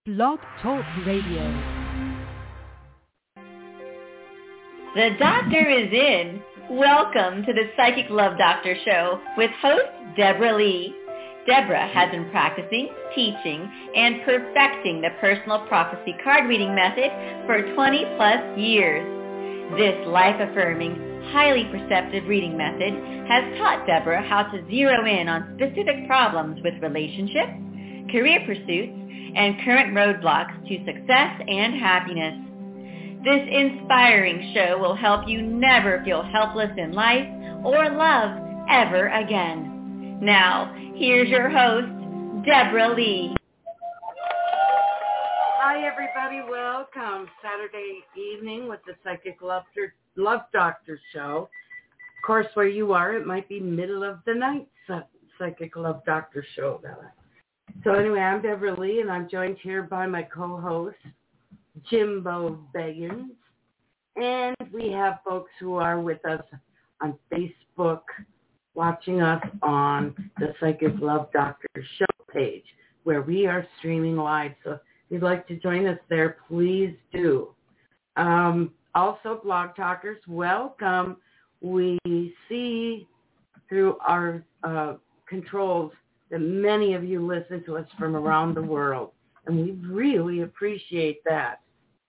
Blog Talk Radio. The doctor is in. Welcome to the Psychic Love Doctor Show with host Deborah Lee. Deborah has been practicing, teaching, and perfecting the personal prophecy card reading method for 20 plus years. This life-affirming, highly perceptive reading method has taught Deborah how to zero in on specific problems with relationships, career pursuits, and current roadblocks to success and happiness. This inspiring show will help you never feel helpless in life or love ever again. Now, here's your host, Deborah Lee. Hi, everybody. Welcome. Saturday evening with the Psychic Love Doctor Show. Of course, where you are, it might be middle of the night Psychic Love Doctor Show. So anyway, I'm Deborah Lee, and I'm joined here by my co-host, Jimbo Beggins. And we have folks who are with us on Facebook, watching us on the Psychic Love Doctor Show page, where we are streaming live. So if you'd like to join us there, please do. Also, Blog Talkers, welcome. We see through our controls that many of you listen to us from around the world, and we really appreciate that.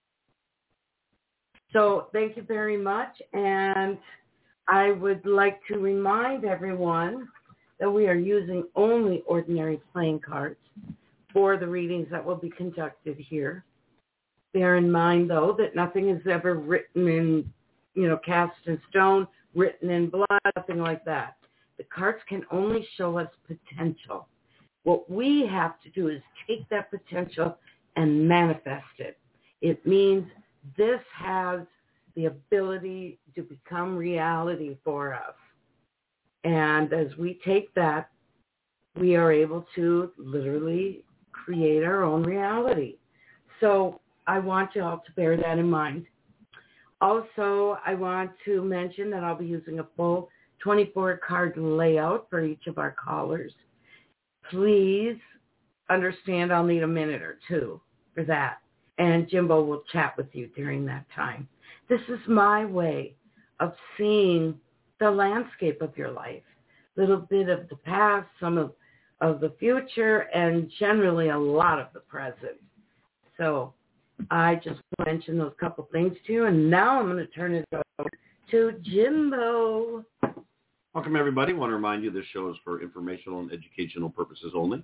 So thank you very much, and I would like to remind everyone that we are using only ordinary playing cards for the readings that will be conducted here. Bear in mind, though, that nothing is ever written in, cast in stone, written in blood, nothing like that. The cards can only show us potential. What we have to do is take that potential and manifest it. It means this has the ability to become reality for us. And as we take that, we are able to literally create our own reality. So I want you all to bear that in mind. Also, I want to mention that I'll be using a full 24-card layout for each of our callers. Please understand I'll need a minute or two for that. And Jimbo will chat with you during that time. This is my way of seeing the landscape of your life. A little bit of the past, some of the future, and generally a lot of the present. So I just mentioned those couple things to you, and now I'm going to turn it over to Jimbo. Welcome, everybody. I want to remind you this show is for informational and educational purposes only.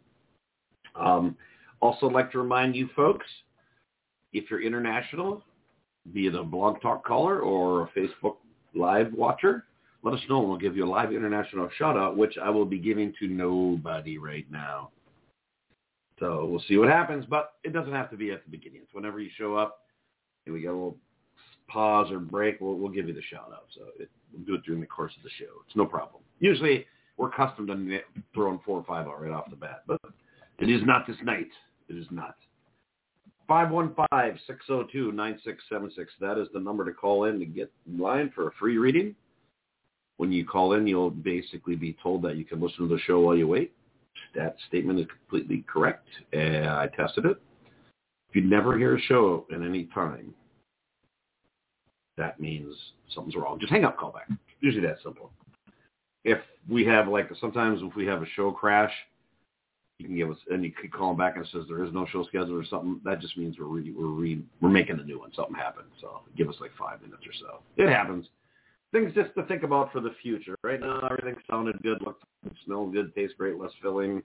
Also like to remind you folks, if you're international, be it a Blog Talk caller or a Facebook Live watcher, let us know and we'll give you a live international shout-out, which I will be giving to nobody right now. So we'll see what happens, but it doesn't have to be at the beginning. It's whenever you show up and we get a little pause or break, we'll give you the shout-out. So we'll do it during the course of the show. It's no problem. Usually we're accustomed to throwing 4 or 5 out right off the bat, but it is not this night. It is not. 515-602-9676. That is the number to call in to get in line for a free reading. When you call in, you'll basically be told that you can listen to the show while you wait. That statement is completely correct. I tested it. If you never hear a show at any time, that means something's wrong. Just hang up, call back. Usually that simple. If we have, sometimes if we have a show crash, you can give us, and you can call them back and it says there is no show schedule or something. That just means we're making a new one. Something happened. So give us 5 minutes or so. It happens. Things just to think about for the future. Right now, everything sounded good, looked good, smelled good, tastes great, less filling.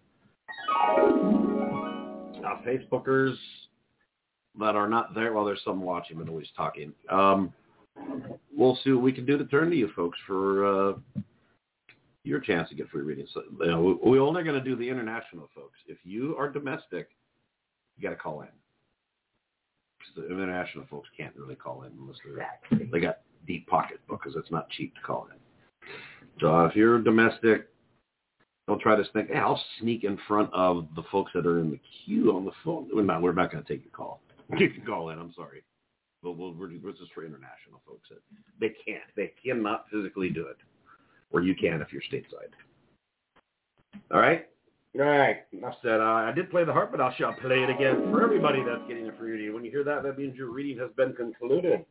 Facebookers that are not there, well, there's some watching, but nobody's talking. We'll see what we can do to turn to you folks for your chance to get free readings. So, we're only going to do the international folks. If you are domestic, you got to call in. Because the international folks can't really call in unless they got deep pocketbook, because it's not cheap to call in. So if you're domestic, don't try to think, hey, I'll sneak in front of the folks that are in the queue on the phone. We're not going to take your call. You can call in. I'm sorry. This is for international folks. They can't. They cannot physically do it. Or you can if you're stateside. All right? All right, enough said. I did play the harp, but I shall play it again for everybody that's getting a free reading. When you hear that, that means your reading has been concluded.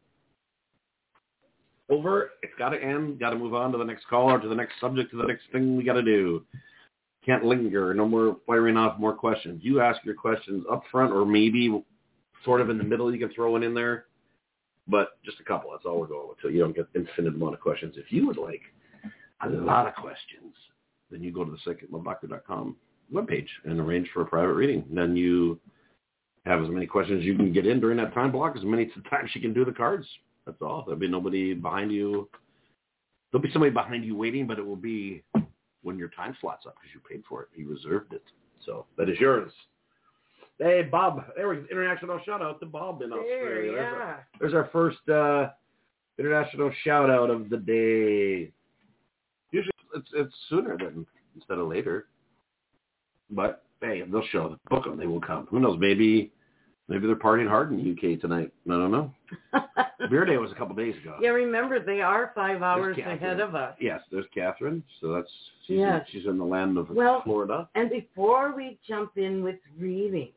Over. It's got to end. Got to move on to the next caller, to the next subject, to the next thing we got to do. Can't linger. No more firing off more questions. You ask your questions up front or maybe sort of in the middle. You can throw one in there, but just a couple. That's all we're going with. So you don't get infinite amount of questions. If you would like a lot of questions, then you go to the psychiclovedoctor.com webpage and arrange for a private reading. Then you have as many questions as you can get in during that time block, as many times you can do the cards. That's all. There'll be nobody behind you. There'll be somebody behind you waiting, but it will be when your time slot's up because you paid for it. You reserved it. So that is yours. Hey, Bob. There was an international shout-out to Bob in Australia. Yeah. There's our first international shout-out of the day. Usually it's sooner than instead of later. But, hey, they'll show up. Book them. They will come. Who knows? Maybe they're partying hard in the UK tonight. I don't know. Beer Day was a couple days ago. Yeah, remember, they are 5 hours ahead of us. Yes, there's Catherine. So she's in the land of Florida. And before we jump in with readings,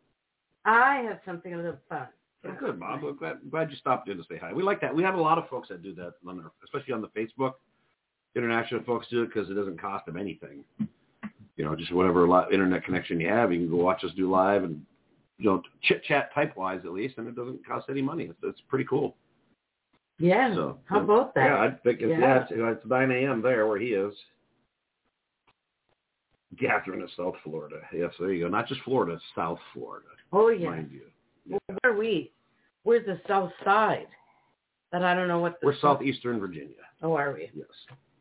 I have something a little fun. Oh, good, Bob. I'm glad you stopped in to say hi. We like that. We have a lot of folks that do that, especially on the Facebook. International folks do it because it doesn't cost them anything. You know, just whatever internet connection you have, you can go watch us do live and, chit-chat type-wise at least, and it doesn't cost any money. It's pretty cool. Yeah. So, how about that? Yeah, I think it's 9 a.m. there where he is. Catherine is South Florida. Yes, there you go. Not just Florida, South Florida. Oh, yeah. Mind you. Yeah. Well, where are we? We're the south side. But I don't know what we're southeastern Virginia. Oh, are we? Yes.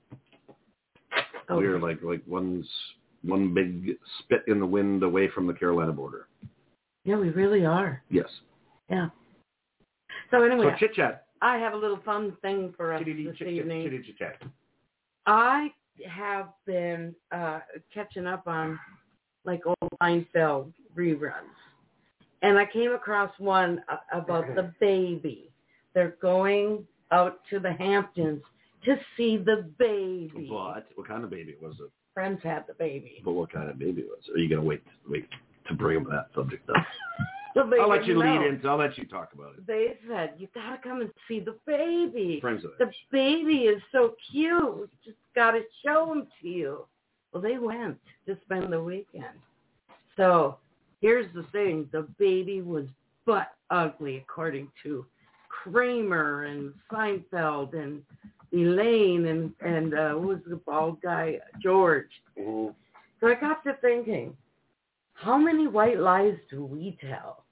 Oh. We're like one big spit in the wind away from the Carolina border. Yeah, we really are. Yes. Yeah. So anyway, so chit-chat. I have a little fun thing for us this evening. Chit-chat. I have been catching up on like old Seinfeld reruns. And I came across one about the baby. They're going out to the Hamptons to see the baby. But what kind of baby was it? Friends had the baby. But what kind of baby was it? Are you going to wait to bring that subject up? I'll let you lead into. I'll let you talk about it. They said, you got to come and see the baby. Friends of theirs. The baby is so cute. Just got to show him to you. Well, they went to spend the weekend. So here's the thing. The baby was butt ugly, according to Kramer and Seinfeld and Elaine and who was the bald guy? George. Mm-hmm. So I got to thinking, how many white lies do we tell?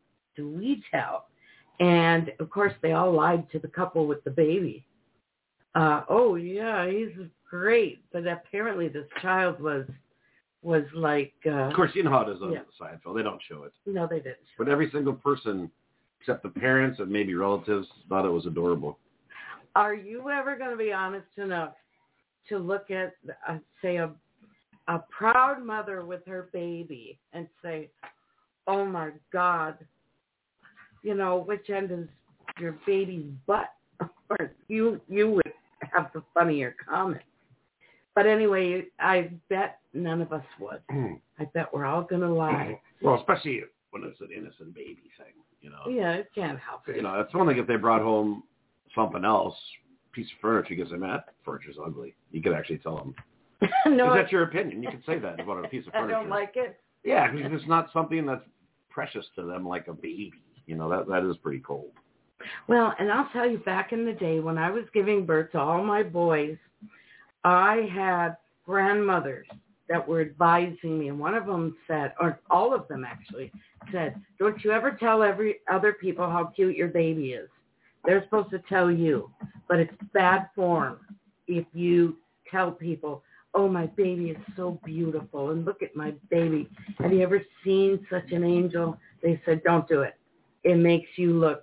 And, of course, they all lied to the couple with the baby. Oh, yeah, he's great. But apparently this child was like... of course, you know how it is on the Seinfeld. They don't show it. No, they didn't. But every single person, except the parents and maybe relatives, thought it was adorable. Are you ever going to be honest enough to look at, say, a proud mother with her baby and say, oh, my God, which end is your baby's butt? Or you would have the funnier comment. But anyway, I bet none of us would. I bet we're all going to lie. Well, especially when it's an innocent baby thing, Yeah, it can't help it. It's one thing if they brought home something else, piece of furniture, you could say, that furniture's ugly. You could actually tell them. No, that's your opinion. You can say that about a piece of furniture. I don't like it. Yeah, because it's not something that's precious to them like a baby. That is pretty cold. Well, and I'll tell you, back in the day when I was giving birth to all my boys, I had grandmothers that were advising me, and one of them said, or all of them actually, said, don't you ever tell other people how cute your baby is. They're supposed to tell you, but it's bad form if you tell people, oh, my baby is so beautiful, and look at my baby. Have you ever seen such an angel? They said, don't do it. It makes you look,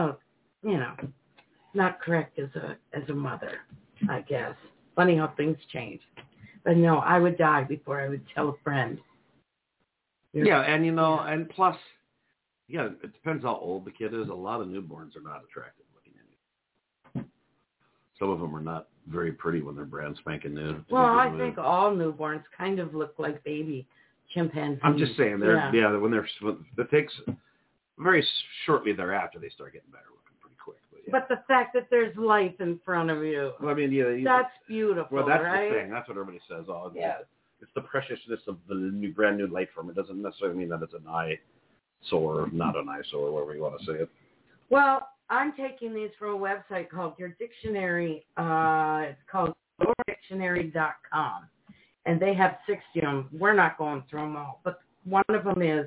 not correct as a mother, I guess. Funny how things change. But no, I would die before I would tell a friend. Yeah, and and plus, it depends how old the kid is. A lot of newborns are not attractive looking anymore. Some of them are not very pretty when they're brand spanking new. Well, I think all newborns kind of look like baby chimpanzees. I'm just saying, when it takes very shortly thereafter they start getting better looking pretty quick. But the fact that there's life in front of you, well, I mean, that's beautiful. Well, that's right? the thing. That's what everybody says. Oh, it's the preciousness of the brand new life form. It doesn't necessarily mean that it's an eyesore, not an eyesore, whatever you want to say it. Well, I'm taking these from a website called Your Dictionary. It's called yourdictionary.com. And they have 60 of them. We're not going through them all. But one of them is,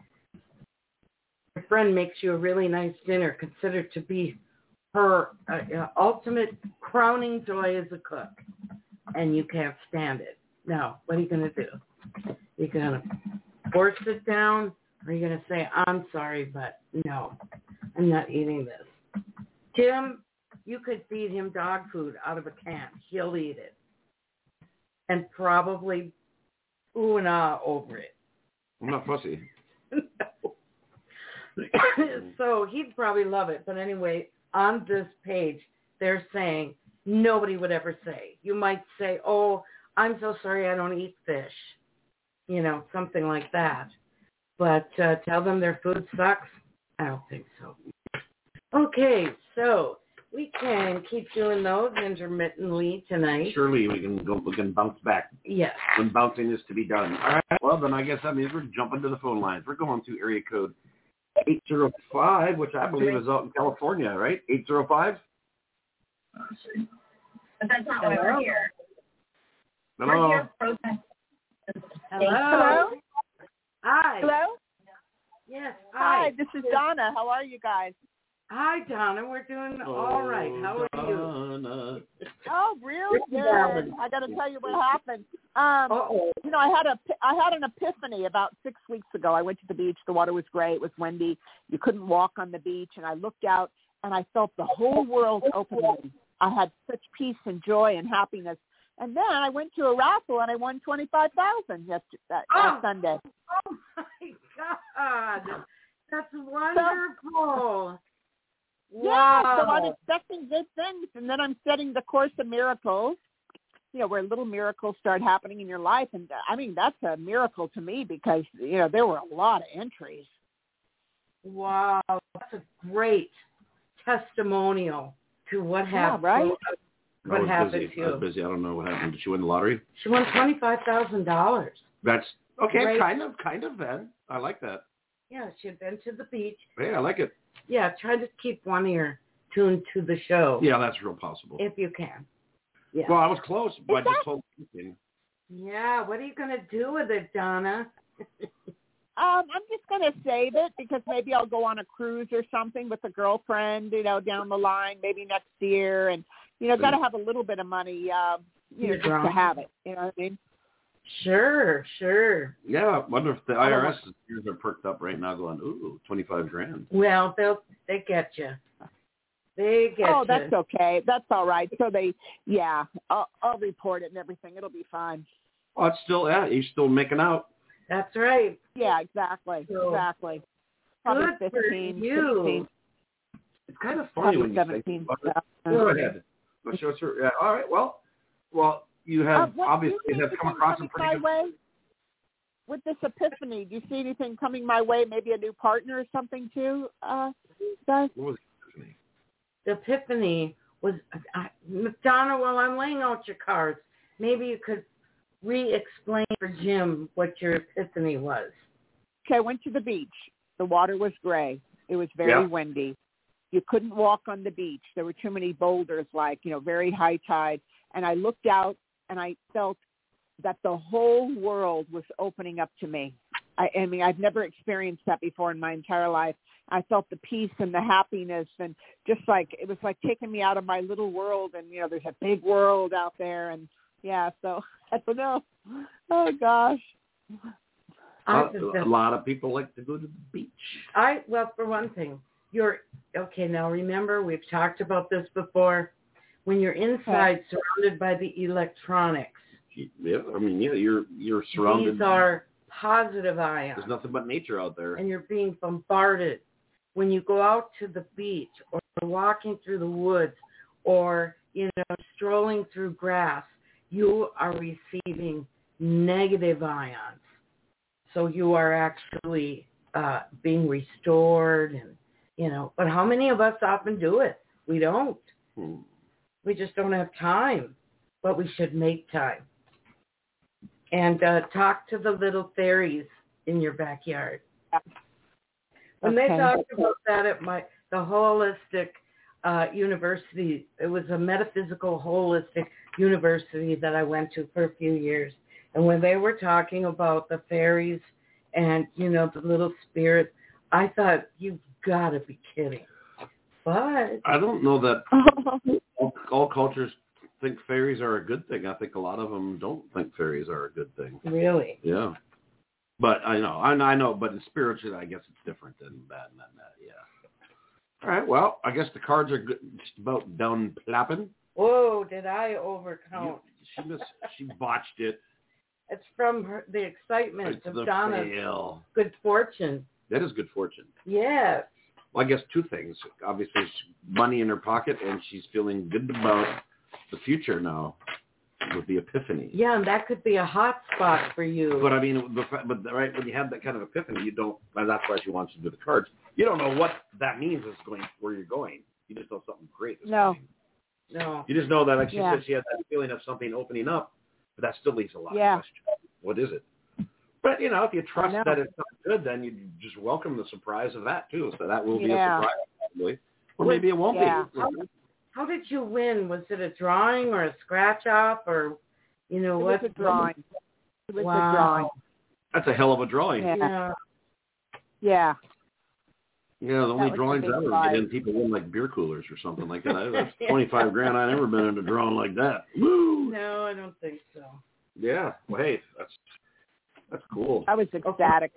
your friend makes you a really nice dinner, considered to be her ultimate crowning joy as a cook. And you can't stand it. Now, what are you going to do? You're going to force it down? Or are you going to say, I'm sorry, but no, I'm not eating this? Tim, you could feed him dog food out of a can. He'll eat it. And probably ooh and ah over it. I'm not fussy. No. So he'd probably love it. But anyway, on this page, they're saying nobody would ever say. You might say, oh, I'm so sorry I don't eat fish. You know, something like that. But tell them their food sucks? I don't think so. Okay, so we can keep doing those intermittently tonight. Surely we can bounce back. Yes. When bouncing is to be done. All right. Well, then I guess that means we're jumping to the phone lines. We're going to area code 805, which I believe is out in California, right? 805? But that's not why we're here. Hello. We're here protesting. Hello. Hi. Hello? Yes. Hi. This is Donna. How are you guys? Hi, Donna. We're doing all right. How are you? Donna. Oh, really good. I got to tell you what happened. Uh-oh. You know, I had an epiphany about 6 weeks ago. I went to the beach. The water was great. It was windy. You couldn't walk on the beach. And I looked out, and I felt the whole world opening. I had such peace and joy and happiness. And then I went to a raffle, and I won $25,000 Sunday. Oh, my God. That's wonderful. Yeah, wow. so I'm expecting good things. And then I'm studying the Course of Miracles, you know, where little miracles start happening in your life. And, I mean, that's a miracle to me because, you know, there were a lot of entries. Wow. That's a great testimonial to what happened. Yeah, right? What happened to you? I was busy. I don't know what happened. Did she win the lottery? She won $25,000. That's okay. Great. Kind of then. I like that. Yeah, she had been to the beach. Hey, I like it. Yeah, try to keep one ear tuned to the show. Yeah, that's real possible. If you can. Yeah. Well, I was close, but I just told you. Yeah, what are you going to do with it, Donna? I'm just going to save it because maybe I'll go on a cruise or something with a girlfriend, you know, down the line, maybe next year. And, you know, got to have a little bit of money, you know, just to have it. You know what I mean? Sure. Yeah, I wonder if the IRS ears are perked up right now going, ooh, $25,000. Well, they get you. They get you. Oh, that's okay. That's all right. So I'll report it and everything. It'll be fine. Oh, it's still, you're still making out. That's right. Yeah, exactly. So, exactly. Probably good 15, for you. 16. It's kind of funny when you 17. Go ahead. Yeah, all right. Well, you have obviously have come across some pretty good. Way? With this epiphany, do you see anything coming my way? Maybe a new partner or something too? Guys? What was the epiphany? The epiphany was, Donna, while I'm laying out your cards, maybe you could re-explain for Jim what your epiphany was. Okay, I went to the beach. The water was gray. It was very windy. You couldn't walk on the beach. There were too many boulders, like, you know, very high tide. And I looked out and I felt that the whole world was opening up to me. I mean, I've never experienced that before in my entire life. I felt the peace and the happiness and just like, it was like taking me out of my little world. And, you know, there's a big world out there. And yeah, so I don't know. Oh, gosh. A lot of people like to go to the beach. Well, for one thing, now remember, we've talked about this before. When you're inside, surrounded by the electronics. Yeah, I mean, you're surrounded. These are positive ions. There's nothing but nature out there. And you're being bombarded. When you go out to the beach or walking through the woods or, you know, strolling through grass, you are receiving negative ions. so you are actually being restored, and but how many of us often do it? We don't. We just don't have time, but we should make time. And talk to the little fairies in your backyard. When they talked about that at the holistic university, it was a metaphysical holistic university that I went to for a few years. And when they were talking about the fairies and, the little spirits, I thought, you've got to be kidding. But I don't know that all cultures think fairies are a good thing. I think a lot of them don't think fairies are a good thing. Really? Yeah. But I know, but in spiritually, I guess it's different than that. Yeah. All right. Well, I guess the cards are good, just about done plapping. Whoa! Did I overcount? She botched it. It's from the excitement of Donna's fail. Good fortune. That is good fortune. Yes. Well, I guess two things. Obviously, money in her pocket, and she's feeling good about the future now with the epiphany. Yeah, and that could be a hot spot for you. But I mean, right when you have that kind of epiphany, you don't. And that's why she wants you to do the cards. You don't know what that means is going where you're going. You just know something great is coming. No. You just know that, like she said, she had that feeling of something opening up, but that still leaves a lot of questions. What is it? But, if you trust that it's not good, then you just welcome the surprise of that, too. So that will be a surprise, probably. Or maybe it won't be. How did you win? Was it a drawing or a scratch-off or, It was a drawing. It was a drawing. That's a hell of a drawing. Yeah. Yeah, the only drawings I ever get in, people win like beer coolers or something like that. That's $25,000. I've never been in a drawing like that. Woo! No, I don't think so. Yeah. Well, hey, that's cool. I was ecstatic.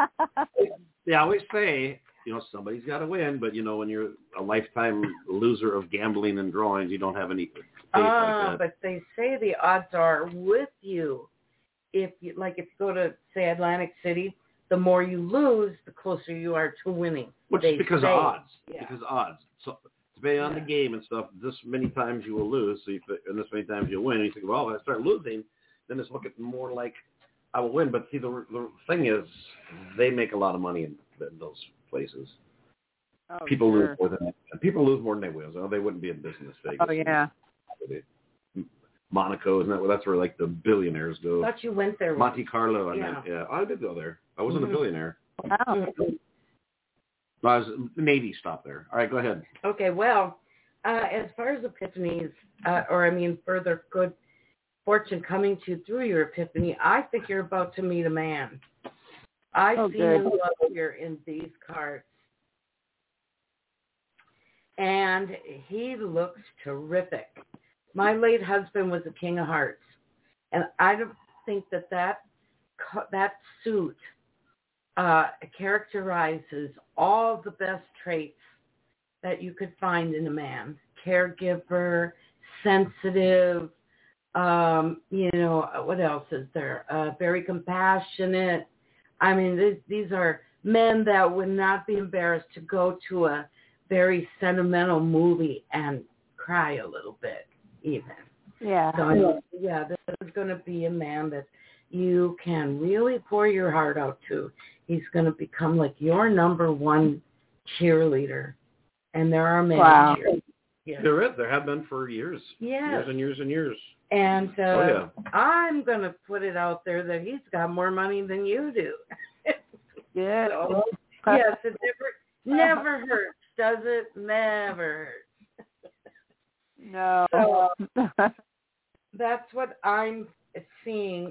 They always say, somebody's got to win, but when you're a lifetime loser of gambling and drawings, you don't have any faith like that. But they say the odds are with you. If you go to, say, Atlantic City, the more you lose, the closer you are to winning. Which is because of odds. Yeah. Because of odds. So depending on the game and stuff, this many times you will lose, and this many times you'll win. And you think, well, if I start losing, then it's looking more like I will win. But see, the thing is, they make a lot of money in those places. Oh, people lose more than they win. So they wouldn't be in business. Vegas. Oh yeah. Monaco, isn't that where that's where like the billionaires go? I thought you went there. Monte Carlo, I did go there. I wasn't a billionaire. Wow. I was Navy stop there. All right, go ahead. Okay, well, as far as epiphanies, further good fortune coming to you through your epiphany, I think you're about to meet a man. I see new love here in these cards. And he looks terrific. My late husband was a King of Hearts. And I don't think that suit characterizes all the best traits that you could find in a man. Caregiver, sensitive, what else is there? Very compassionate. I mean, these are men that would not be embarrassed to go to a very sentimental movie and cry a little bit, even. Yeah. So, this is going to be a man that you can really pour your heart out to. He's going to become like your number one cheerleader. And there are many cheerleaders. Yes. There is. There have been for years. Yes. Years and years and years. And I'm going to put it out there that he's got more money than you do. Yeah. So, yes, it never hurts, does it? Never hurts. No. So, that's what I'm seeing.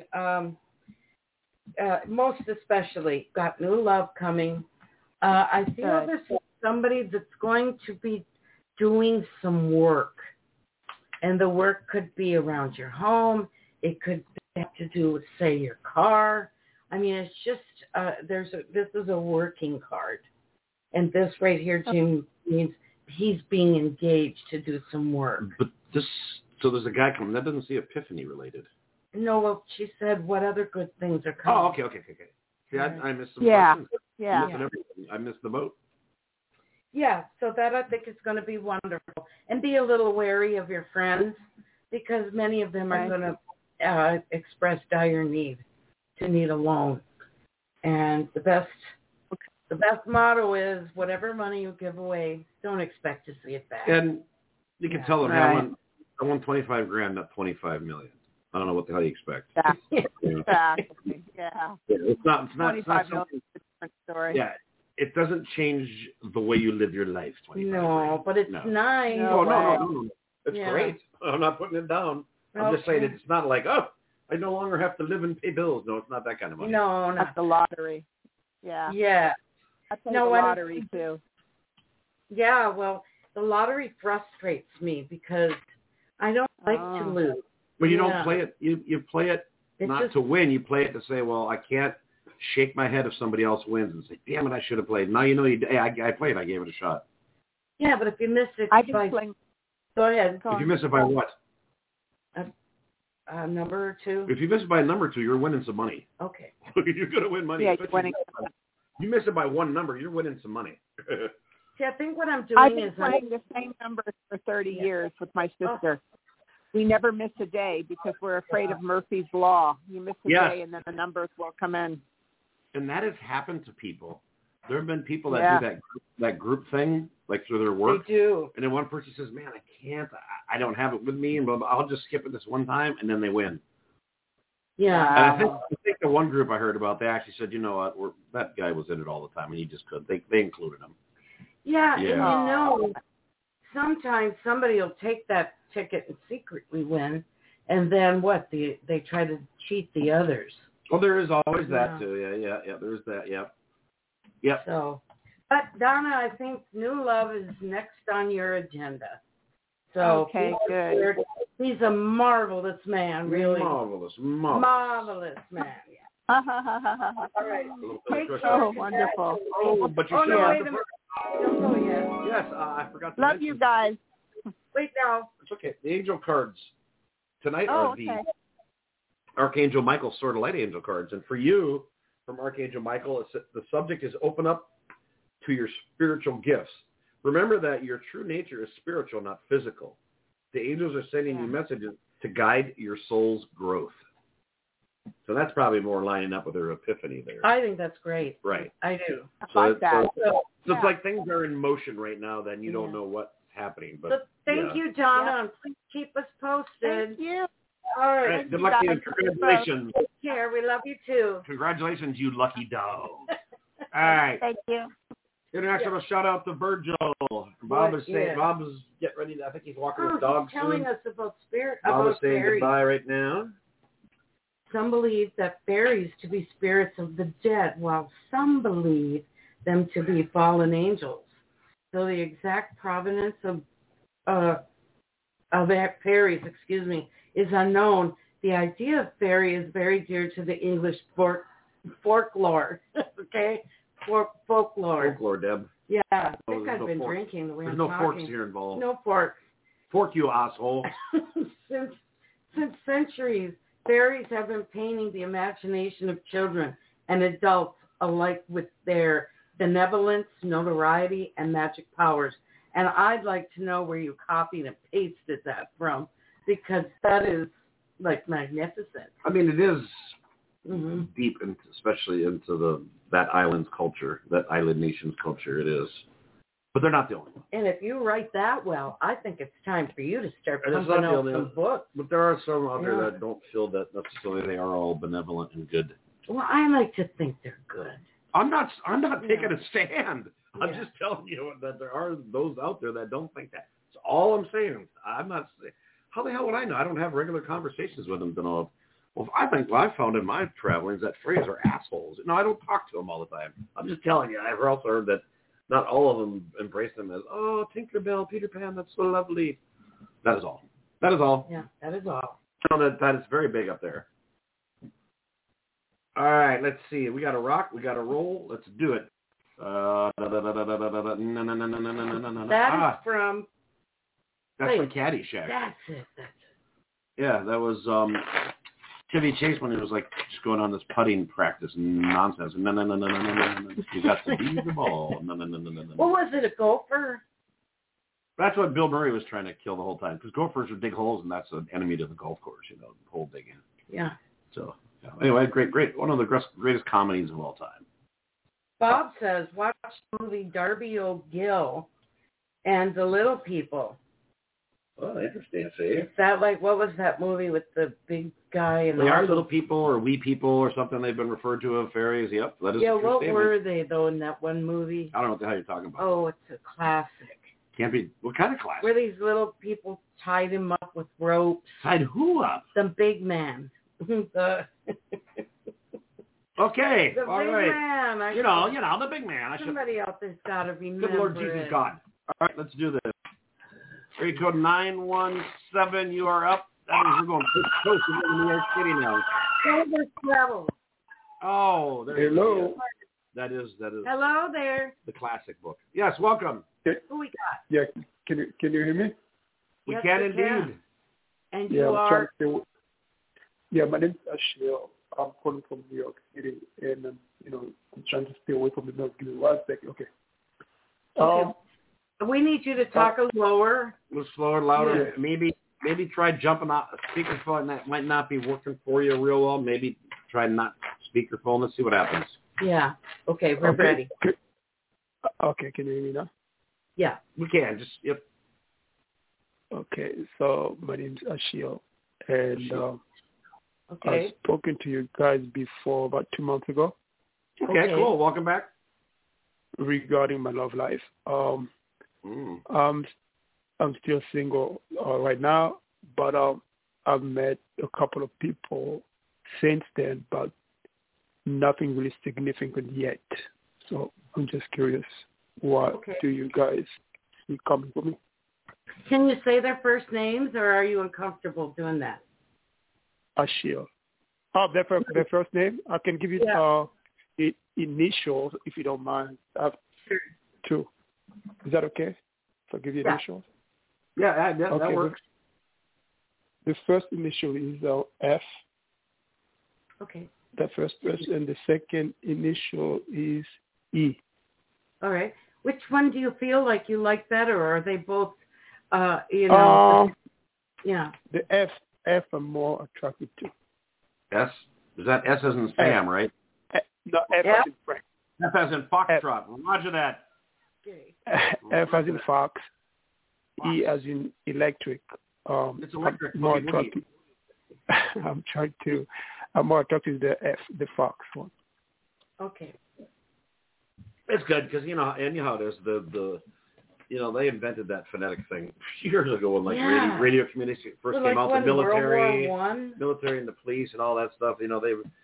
Most especially, got new love coming. I feel this is somebody that's going to be doing some work. And the work could be around your home. It could have to do with, say, your car. I mean, it's just, this is a working card. And this right here, Jim, means he's being engaged to do some work. But so there's a guy coming. That doesn't seem epiphany related. No, well, she said what other good things are coming. Oh, okay. See, I missed some questions. Yeah. I missed the boat. Yeah, so that I think is going to be wonderful. And be a little wary of your friends because many of them are going to express dire need a loan. And the best motto is, whatever money you give away, don't expect to see it back. And you can tell them, I won $25,000, not $25 million. I don't know what the hell you expect. Exactly. Yeah. It's not $25 million something. is a different story. Yeah. It doesn't change the way you live your life. No, but it's nice. No. It's great. I'm not putting it down. I'm just saying it's not like, I no longer have to live and pay bills. No, it's not that kind of money. No, That's the lottery. Yeah. Yeah. I play the lottery too. Yeah, well, the lottery frustrates me because I don't like to lose. Well, you don't play it. You play it not to win. You play it to say, well, I can't shake my head if somebody else wins and say, damn it, I should have played. Now you know I played. I gave it a shot. Yeah, but if you miss it I've been playing. Go ahead. If you miss it by what? A number or two? If you miss it by a number or two, you're winning some money. Okay. You're going to win money. Yeah, you're winning. You miss it by one number, you're winning some money. See, I think what I'm doing I've been playing the same numbers for 30 years with my sister. We never miss a day because we're afraid of Murphy's Law. You miss a day and then the numbers will come in. And that has happened to people. There have been people that do that group thing, like through their work. They do. And then one person says, man, I can't. I don't have it with me, and I'll just skip it this one time, and then they win. Yeah. And I think the one group I heard about, they actually said, you know what, that guy was in it all the time, and he just couldn't. They included him. Yeah, and you know, sometimes somebody will take that ticket and secretly win, and then they try to cheat the others. Well, there is always that too. Yeah. There's that. Yep. So, but Donna, I think New Love is next on your agenda. So okay, good. He's a marvelous man, really. Marvelous man. Yeah. All right. So wonderful. But you wait a minute. Don't go yet. Yes, I forgot to Love mention. you guys. Wait now. It's okay. The angel cards tonight are the Archangel Michael Sword of Light angel cards. And for you, from Archangel Michael, the subject is open up to your spiritual gifts. Remember that your true nature is spiritual, not physical. The angels are sending you messages to guide your soul's growth. So that's probably more lining up with their epiphany there. I think that's great. Right. I do. I like that. So it's like things are in motion right now, then you don't know what's happening. But so thank you, Donna, and please keep us posted. Thank you. All right. Good luck to you, and congratulations. Take care. We love you too. Congratulations, you lucky dog. All right. Thank you. International shout out to Virgil. Bob is saying, Bob's getting ready. I think he's walking his dog he's telling soon. us about spirit. Bob is saying fairies. goodbye right now. Some believe that fairies to be spirits of the dead, while some believe them to be fallen angels. So the exact provenance of fairies, is unknown. The idea of fairy is very dear to the English folklore. Okay, folklore. Folklore, Deb. Yeah, I think I've been drinking the way There's I'm no talking. forks here involved. No forks. Fork, you asshole. Since centuries, fairies have been painting the imagination of children and adults alike with their benevolence, notoriety, and magic powers. And I'd like to know where you copied and pasted that from, because that is, like, magnificent. I mean, it is deep, especially into that island's culture, that island nation's culture. It is. But they're not the only one. And if you write that well, I think it's time for you to start And pumping out some books. But there are some out there that don't feel that necessarily they are all benevolent and good. Well, I like to think they're good. I'm not taking a stand. I'm just telling you that there are those out there that don't think that. That's all I'm saying. I'm not saying. How the hell would I know? I don't have regular conversations with them to know. Well, I think what I found in my travelings that fairies are assholes. No, I don't talk to them all the time. I'm just telling you. I've also heard that not all of them embrace them as, oh, Tinkerbell, Peter Pan, that's so lovely. That is all. That is all. Yeah, that is all. So that is very big up there. All right, let's see. We got to rock. We got to roll. Let's do it. That is from... That's from Caddyshack. That's it. Yeah, that was Chevy Chase when he was like just going on this putting practice nonsense. No. You got to leave the ball. No. What was it, a gopher? That's what Bill Murray was trying to kill the whole time, because gophers would dig holes, and that's an enemy to the golf course, hole digging. Yeah. So anyway, great. One of the greatest comedies of all time. Bob says, watch the movie Darby O'Gill and the Little People. Oh, interesting. See? Is that like, what was that movie with the big guy? And they are little people or wee people or something. They've been referred to as fairies. Yep, that is a true what statement. were they, though, in that one movie? I don't know what the hell you're talking about. Oh, it's a classic. Can't be. What kind of class? Where these little people tied him up with ropes. Tied who up? The big man. Okay, The all big right. man. You know, the big man. Somebody out there's got to remember. Good Lord Jesus God. All right, let's do this. Area code 917, you are up. That means we're going close to New York City now. Travel. Oh, there Hello. you go. That is Hello there. the classic book. Yes, welcome. Who we got? Yeah, can you hear me? We Yes, can we indeed. can. And Yeah, you are? my name's Ashiel. I'm calling from New York City, and I'm trying to stay away from the noise. Give me 1 second, okay. We need you to talk a lower. A little slower, louder. Yeah. Maybe try jumping off a speakerphone. That might not be working for you real well. Maybe try not speakerphone. Let's see what happens. Yeah. Okay, we're ready. Okay, can you hear me now? Yeah. We can. Just, yep. Okay, so my name's Ashiel, and I've spoken to you guys before about 2 months ago. Okay, cool. Welcome back. Regarding my love life. I'm still single right now, but I've met a couple of people since then, but nothing really significant yet. So I'm just curious, what do you guys see coming for me? Can you say their first names, or are you uncomfortable doing that? Ashiel. Oh, their first name? I can give you the initials if you don't mind. I have two. Is that okay? If I give you initials? Yeah, that works. The first initial is F. Okay. The first person, and the second initial is E. All right. Which one do you feel like you like better, or are they both, Yeah. The F I'm more attracted to. S? Is that S as in Sam, right? No, F as in Frank. F as in Foxtrot. Roger that. Okay. F as in Fox. E as in electric. It's electric. More attracted. I'm more attracted to the F, the Fox one. Okay. It's good because you know how it is. The they invented that phonetic thing years ago when radio communication first came out. The military and the police and all that stuff. You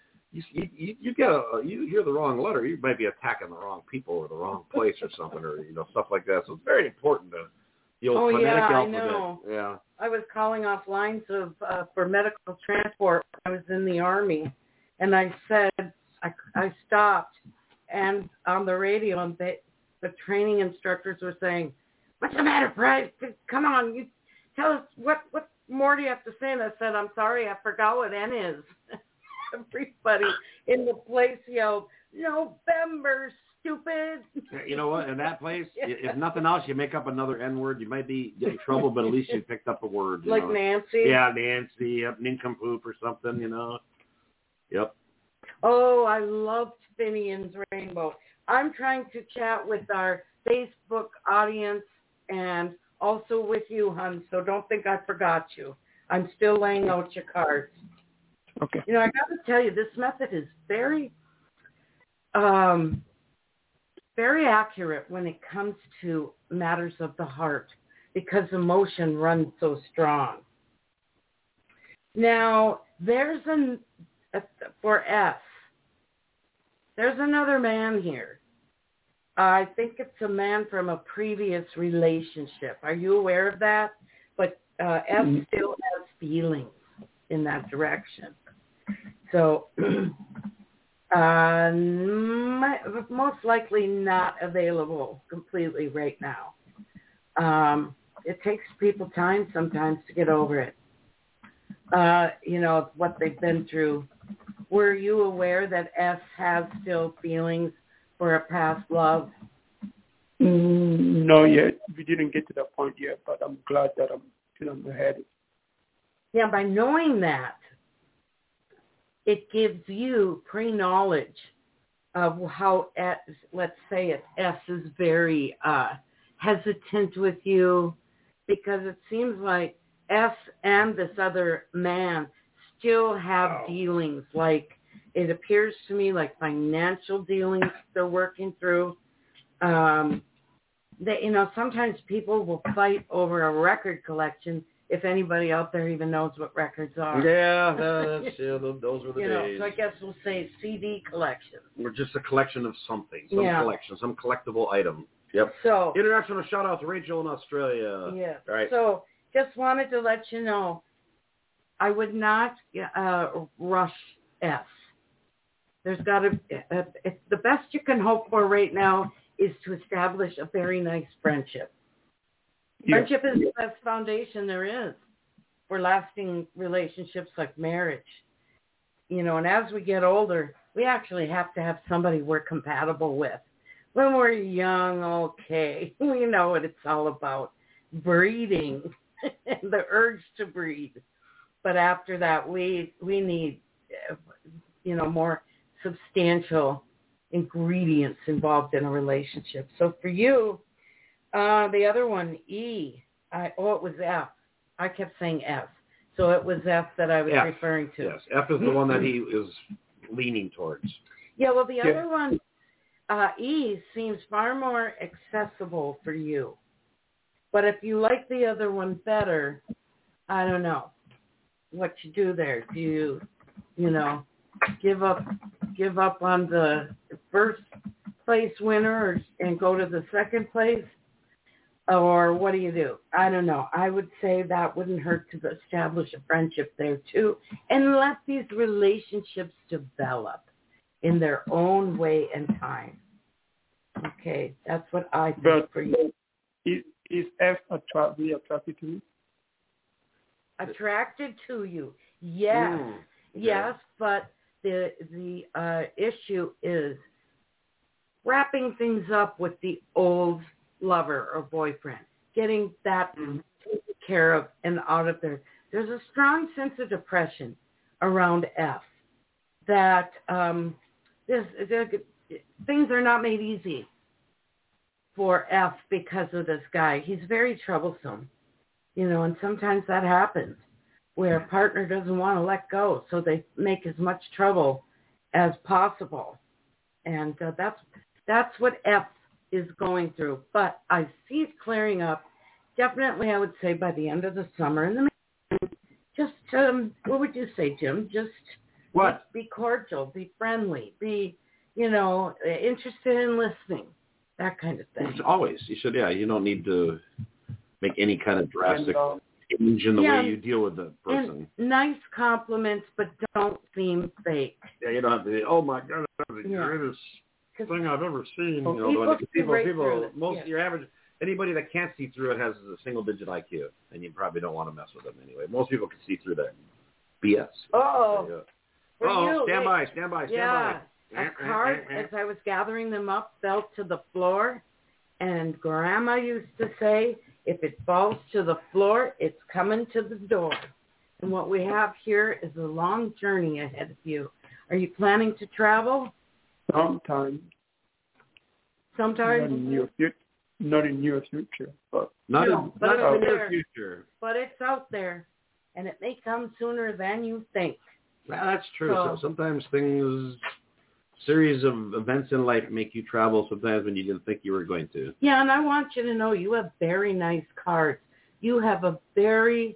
hear the wrong letter, you might be attacking the wrong people or the wrong place or something, or stuff like that. So it's very important to the old phonetic alphabet. I know. Yeah. I was calling off lines for medical transport when I was in the Army, and I said I stopped, and on the radio, and the training instructors were saying, "What's the matter, Price? Come on, you tell us what more do you have to say?" And I said, "I'm sorry, I forgot what N is." Everybody in the place yelled, "November, stupid." You know what? In that place, if nothing else, you make up another N word. You might be in trouble, but at least you picked up a word. Like Nancy? Yeah, Nancy. Yep, nincompoop or something, Yep. Oh, I loved Finian's Rainbow. I'm trying to chat with our Facebook audience and also with you, hon, so don't think I forgot you. I'm still laying out your cards. Okay. I got to tell you, this method is very, very accurate when it comes to matters of the heart because emotion runs so strong. Now, for F, there's another man here. I think it's a man from a previous relationship. Are you aware of that? But F still has feelings in that direction. So most likely not available completely right now. It takes people time sometimes to get over it. What they've been through. Were you aware that F has still feelings for a past love? No, yet. We didn't get to that point yet, but I'm glad that I'm still on the head. Yeah, by knowing that, it gives you pre-knowledge how, let's say it, S is very hesitant with you, because it seems like S and this other man still have dealings. Like, it appears to me like financial dealings they're working through. Sometimes people will fight over a record collection, if anybody out there even knows what records are. Yeah, those were the days. So I guess we'll say CD collection. Or just a collection of something, collection, some collectible item. Yep. So international shout out to Rachel in Australia. Yeah. Right. So just wanted to let you know, I would not rush S. There's got to the best you can hope for right now is to establish a very nice friendship. Yeah. Friendship is the best foundation there is for lasting relationships like marriage. And as we get older, we actually have to have somebody we're compatible with. When we're young, okay, we know what it's all about, breeding, the urge to breed. But after that, we need, more substantial ingredients involved in a relationship. So for you, the other one, E, it was F. I kept saying F. So it was F that I was referring to. Yes, F is the one that he is leaning towards. Yeah, well, the other one, E, seems far more accessible for you. But if you like the other one better, I don't know what you do there. Do you, give up on the first place winner and go to the second place? Or what do you do? I don't know. I would say that wouldn't hurt to establish a friendship there too, and let these relationships develop in their own way and time. Okay, that's what I think for you. Is F really attracted to you? Attracted to you, yes, yes, but the issue is wrapping things up with the old lover or boyfriend, getting that taken care of and out of there. There's a strong sense of depression around F that things are not made easy for F because of this guy. He's very troublesome, and sometimes that happens where a partner doesn't want to let go, so they make as much trouble as possible. And that's what F is going through. But I see it clearing up. Definitely, I would say by the end of the summer. In the meantime, just, what would you say, Jim? Just what? Be cordial, be friendly, be, interested in listening, that kind of thing. Always. You should, you don't need to make any kind of drastic change in the way you deal with the person. And nice compliments, but don't seem fake. Yeah, you don't have to be, oh my God, that's the greatest thing I've ever seen. People, your average, anybody that can't see through it has a single-digit IQ, and you probably don't want to mess with them anyway. Most people can see through that BS. Stand by. Yeah, a card, as I was gathering them up, fell to the floor, and Grandma used to say, if it falls to the floor, it's coming to the door. And what we have here is a long journey ahead of you. Are you planning to travel? Sometime. Not in near future, but not in near future. But it's out there, and it may come sooner than you think. Well, that's true. So sometimes series of events in life make you travel sometimes when you didn't think you were going to. Yeah, and I want you to know you have very nice cards. You have a very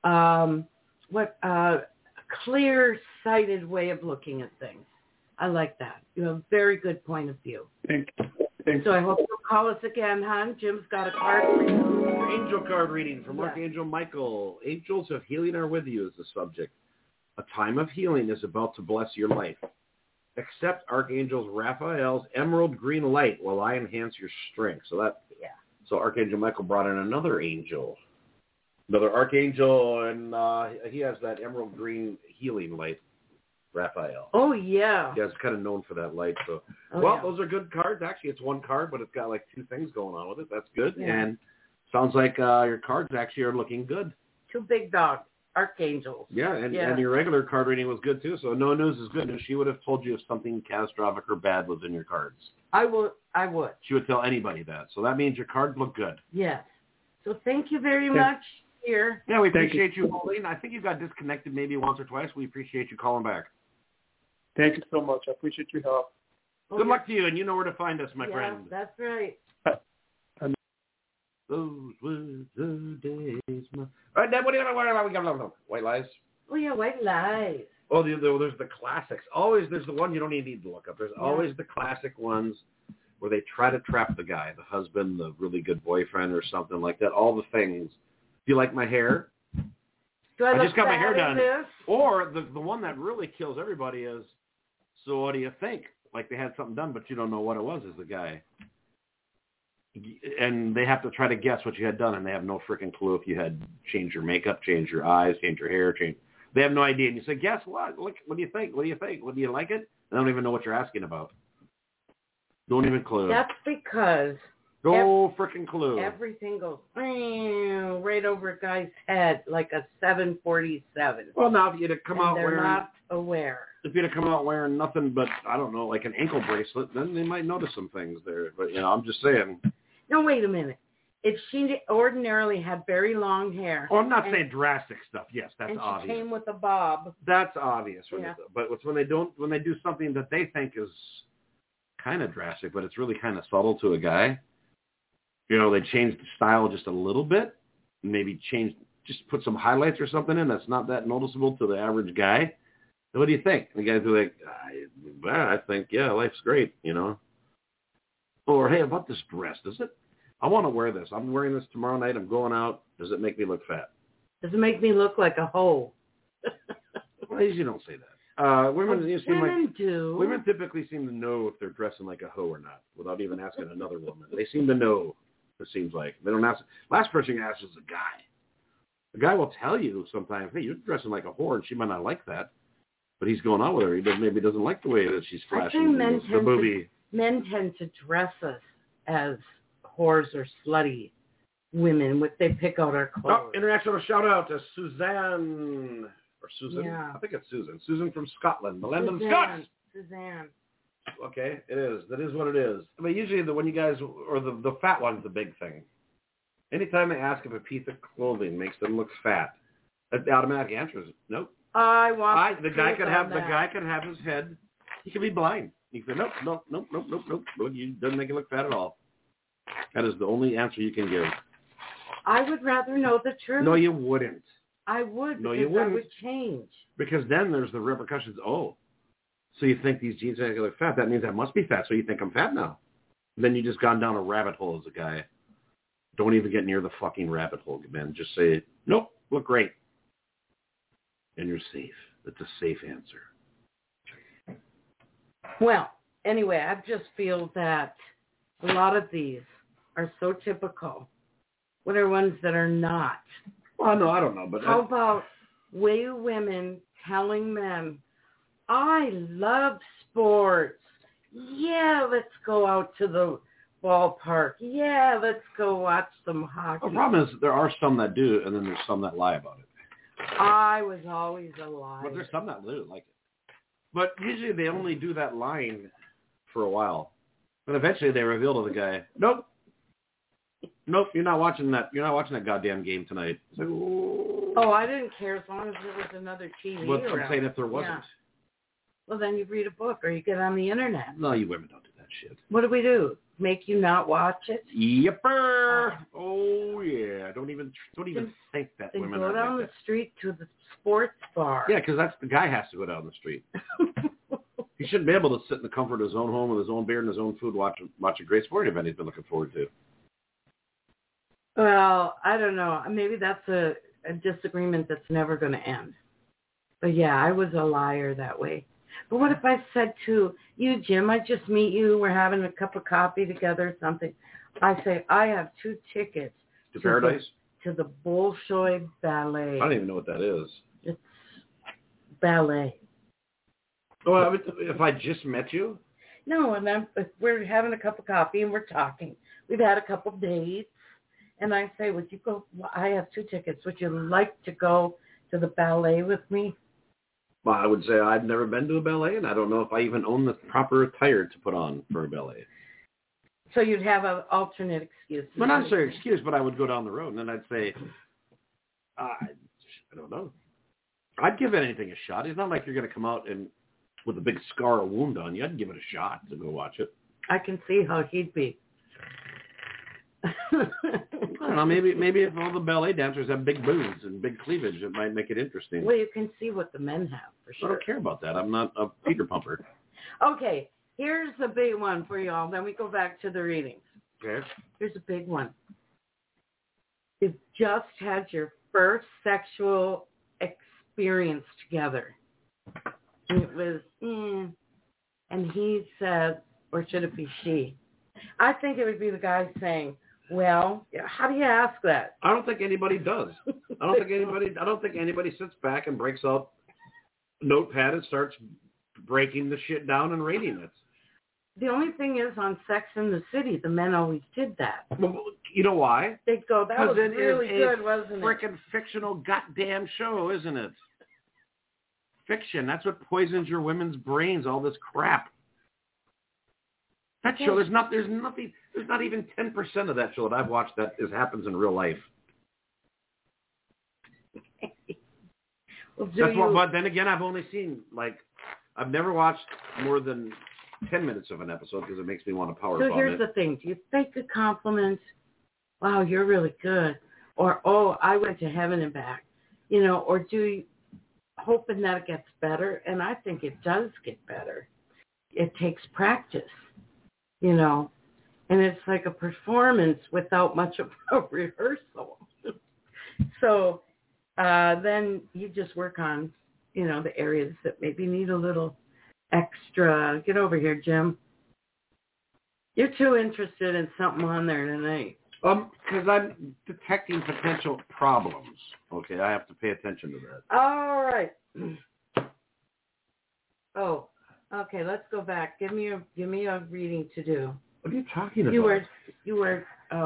clear-sighted way of looking at things. I like that. You have a very good point of view. Thank you. So I hope you'll call us again, hon. Jim's got a card for you. Angel card reading from Archangel Michael. Angels of healing are with you is the subject. A time of healing is about to bless your life. Accept Archangel Raphael's emerald green light while I enhance your strength. So Archangel Michael brought in another angel, another archangel, and he has that emerald green healing light, Raphael. Oh, yeah. Yeah, it's kind of known for that light. So, those are good cards. Actually, it's one card, but it's got like two things going on with it. That's good. Yeah. And sounds like your cards actually are looking good. Two big dogs. archangels. Yeah, and your regular card reading was good too. So no news is good news. She would have told you if something catastrophic or bad was in your cards. I would. She would tell anybody that. So that means your cards look good. Yes. So thank you very much. Here. Yeah, we appreciate you calling. I think you got disconnected maybe once or twice. We appreciate you calling back. Thank you so much. I appreciate your help. Good luck to you, and you know where to find us, my friend. That's right. Those were the days. All right, Deb, what do you got? White Lies? Oh, yeah, White Lies. Oh, there's the classics. Always, there's the one you don't even need to look up. There's always the classic ones where they try to trap the guy, the husband, the really good boyfriend or something like that. All the things. Do you like my hair? I just got my hair done. This? Or the one that really kills everybody is, so what do you think? Like they had something done, but you don't know what it was as the guy. And they have to try to guess what you had done, and they have no freaking clue if you had changed your makeup, changed your eyes, changed your hair, They have no idea. And you say, guess what? Look, what do you think? What do you think? What do you like it? They don't even know what you're asking about. Don't even clue. That's because no freaking clue. Everything goes right over a guy's head like a 747. Well, now if you'd have come out wearing, not aware. If you'd have come out wearing nothing but, I don't know, like an ankle bracelet, then they might notice some things there. But, I'm just saying. No, wait a minute. If she ordinarily had very long hair. Oh, I'm not saying drastic stuff. Yes, that's obvious. And she came with a bob. That's obvious. Yeah. But it's when they do something that they think is kind of drastic, but it's really kind of subtle to a guy. They change the style just a little bit, maybe just put some highlights or something in that's not that noticeable to the average guy. So what do you think? And the guys are like, I think, life's great, Or, hey, about this dress, does it? I want to wear this. I'm wearing this tomorrow night. I'm going out. Does it make me look fat? Does it make me look like a hoe? Well, you don't say that. Women do. Women typically seem to know if they're dressing like a hoe or not without even asking another woman. They seem to know. It seems like they don't ask. Last person you ask is a guy. The guy will tell you sometimes, hey, you're dressing like a whore, and she might not like that, but he's going out with her. He maybe doesn't like the way that she's flashing the movie. Men tend to dress us as whores or slutty women. They pick out our clothes. Oh, international shout out to Suzanne or Susan. Yeah. I think it's Susan. Susan from Scotland, the land of the Scots. Suzanne. Okay, it is. That is what it is. I mean, usually when you guys, or the fat one's the big thing. Anytime they ask if a piece of clothing makes them look fat, the automatic answer is nope. The guy could have his head. He could be blind. He could nope. You doesn't make it look fat at all. That is the only answer you can give. I would rather know the truth. No, you wouldn't. I would. No, you wouldn't. I would change. Because then there's the repercussions. Oh. So you think these jeans make you look fat? That means I must be fat. So you think I'm fat now. And then you just gone down a rabbit hole as a guy. Don't even get near the fucking rabbit hole, man. Just say, nope, look great. And you're safe. That's a safe answer. Well, anyway, I just feel that a lot of these are so typical. What are ones that are not? Well, no, I don't know. But how about way women telling men, I love sports. Yeah, let's go out to the ballpark. Yeah, let's go watch some hockey. The problem is there are some that do, and then there's some that lie about it. I was always a liar. But there's some that do like it. But usually they only do that lying for a while. But eventually they reveal to the guy, nope, you're not watching that. You're not watching that goddamn game tonight. It's like, oh, I didn't care as long as there was another TV. Well, I'm saying if there wasn't. Yeah. Well, then you read a book or you get on the internet. No, you women don't do that shit. What do? Make you not watch it? Yepper. Oh yeah. Don't even think that then women go are down like the street to the sports bar. Yeah, because that's the guy has to go down the street. He shouldn't be able to sit in the comfort of his own home with his own beer and his own food, watch a great sporting event he's been looking forward to. Well, I don't know. Maybe that's a disagreement that's never going to end. But yeah, I was a liar that way. But what if I said to you, Jim, I just meet you, we're having a cup of coffee together or something. I say, I have 2 tickets. To Paradise? To the Bolshoi Ballet. I don't even know what that is. It's ballet. Well, if I just met you? No, and we're having a cup of coffee and we're talking. We've had a couple dates. And I say, would you go? I have 2 tickets. Would you like to go to the ballet with me? Well, I would say I've never been to a ballet, and I don't know if I even own the proper attire to put on for a ballet. So you'd have an alternate excuse. Well, not necessarily excuse, but I would go down the road, and then I'd say, I don't know. I'd give anything a shot. It's not like you're going to come out and with a big scar or wound on you. I'd give it a shot to go watch it. I can see how he'd be. I don't know. Maybe if all the ballet dancers have big boobs and big cleavage, it might make it interesting. Well, you can see what the men have, for sure. I don't care about that. I'm not a Peter Pumper. Okay, here's the big one for y'all. Then we go back to the readings. Okay. Here's a big one. You've just had your first sexual experience together. And it was, and he said, or should it be she? I think it would be the guy saying, well, how do you ask that? I don't think anybody does. I don't think anybody sits back and breaks out a notepad and starts breaking the shit down and rating it. The only thing is, on Sex and the City, the men always did that. Well, you know why? They'd go, that was really good, wasn't it? Frickin' fictional goddamn show, isn't it? Fiction. That's what poisons your women's brains, all this crap. That show, there's not even 10% of that show that I've watched that happens in real life. Well, but then again, I've only seen, I've never watched more than 10 minutes of an episode because it makes me want to power bomb it. So here's the thing. Do you fake a compliment? Wow, you're really good. Or, oh, I went to heaven and back. Or do you hoping that it gets better? And I think it does get better. It takes practice, and it's like a performance without much of a rehearsal. So then you just work on, the areas that maybe need a little extra. Get over here, Jim. You're too interested in something on there tonight. Because I'm detecting potential problems. Okay, I have to pay attention to that. All right. Oh, okay. Let's go back. Give me a reading to do. What are you talking about? You were.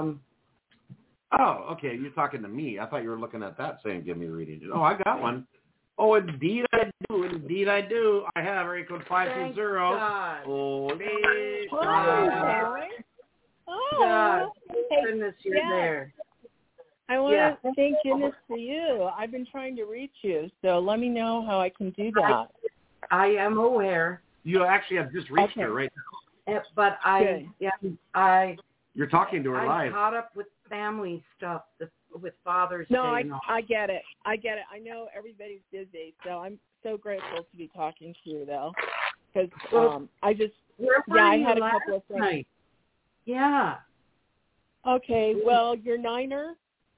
Oh, okay. You're talking to me. I thought you were looking at that saying, "Give me a reading." Oh, I got one. Oh, indeed I do. Indeed I do. I have area code 520. Holy God. God. Hey, Goodness, you're there. I want to thank goodness for you. I've been trying to reach you, so let me know how I can do that. I am aware. You actually have just reached her right now. But You're talking to her live. I'm caught up with family stuff, with Father's Day. No, I get it. I know everybody's busy, so I'm so grateful to be talking to you, though, because I had a couple of things. Night. Yeah. Okay, well, your niner,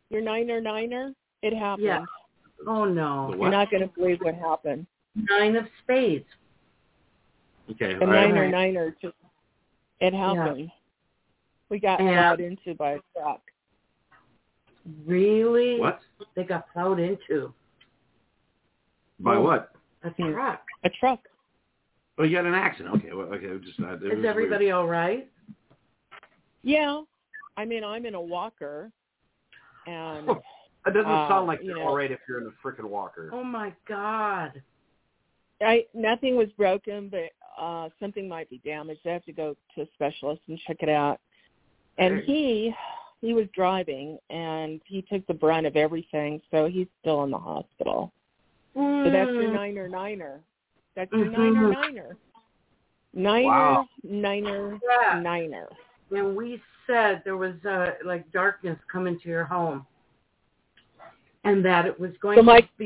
it happened. Yeah. Oh, no. You're not going to believe what happened. 9 of spades. Okay. The niner, it happened. Yeah. We got plowed into by a truck. Really? What? They got plowed into. By what? A truck. A truck. Oh, you had an accident. Okay. Well, okay. Is everybody weird. All right? Yeah. I mean, I'm in a walker, and it doesn't sound like you're all right if you're in a frickin' walker. Oh my God! Nothing was broken, but something might be damaged. I have to go to a specialist and check it out. And he was driving, and he took the brunt of everything, so he's still in the hospital. So that's your niner. That's your niner. Wow. Niner. And we said there was darkness coming to your home, and that it was going to be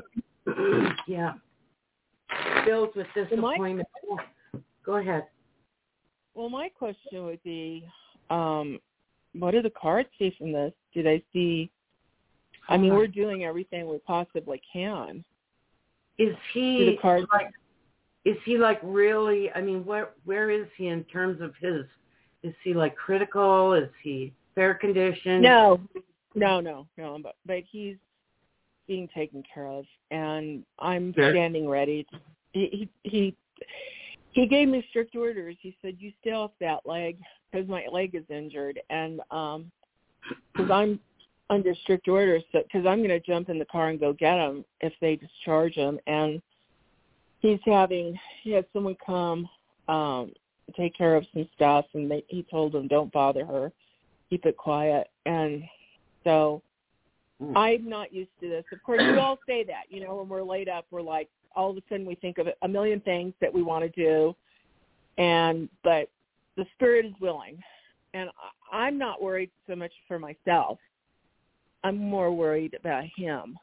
filled with disappointment. Go ahead. Well, my question would be, what do the cards see from this? Do they see? I mean, we're doing everything we possibly can. Is he really? I mean, where is he in terms of his? Is he critical? Is he fair condition? No. But he's being taken care of, and I'm standing ready. He gave me strict orders. He said, "You stay off that leg," because my leg is injured, and because under strict orders because I'm going to jump in the car and go get him if they discharge him. And he had someone come take care of some stuff, and he told them, don't bother her, keep it quiet. And so I'm not used to this. Of course, we all say that, when we're laid up, we're like, all of a sudden we think of a million things that we want to do, but the spirit is willing. And I'm not worried so much for myself. I'm more worried about him.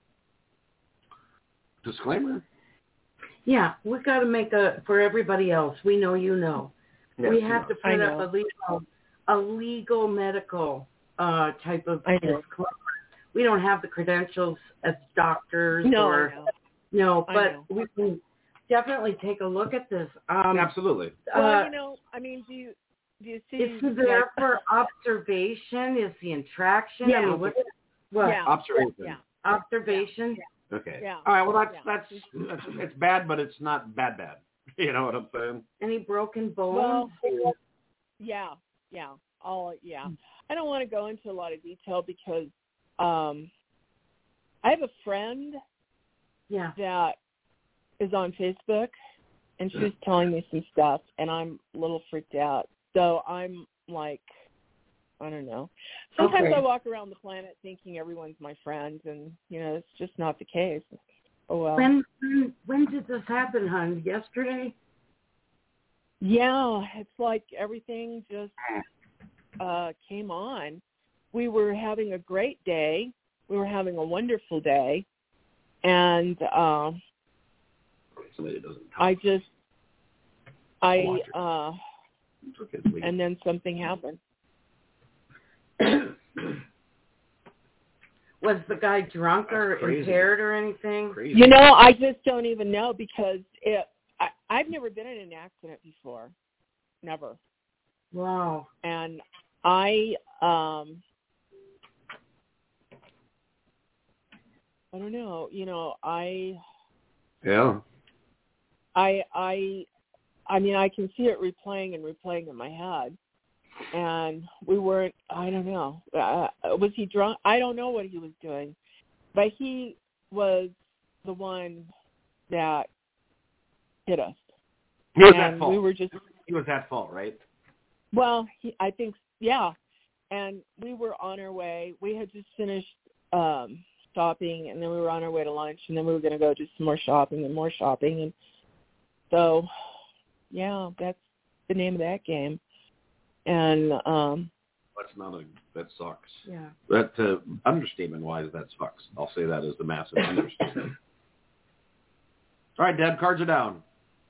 Disclaimer. Yeah, we've got to make for everybody else. We know you know. Yes, we have to put up a legal medical type of disclaimer. We don't have the credentials as doctors. But we can definitely take a look at this. Absolutely. Well, do you see? Is there for observation? Is the infraction? Yeah. What? Yeah. Observation. Yeah. Observation. Yeah. Okay. Yeah. All right. Well, that's it's bad, but it's not bad. You know what I'm saying? Any broken bones? Well, yeah. I don't want to go into a lot of detail because I have a friend that is on Facebook, and she's telling me some stuff, and I'm a little freaked out. So I'm like, I don't know. Sometimes I walk around the planet thinking everyone's my friend, and, it's just not the case. Oh, well. When did this happen, hon? Yesterday? Yeah, it's like everything just came on. We were having a great day. We were having a wonderful day. And somebody doesn't and then something happened. Was the guy drunk or impaired or anything? Crazy. I just don't even know because I've never been in an accident before. Never. Wow. And I don't know. I can see it replaying in my head. And we weren't, I don't know. Was he drunk? I don't know what he was doing. But he was the one that hit us. He was at fault. He was at fault, right? Well, I think, yeah. And we were on our way. We had just finished shopping, and then we were on our way to lunch, and then we were going to go do some more shopping and more shopping. And so, yeah, that's the name of that game. And that sucks. Yeah. That understatement wise, that sucks. I'll say that as the massive understatement. All right, Deb, cards are down.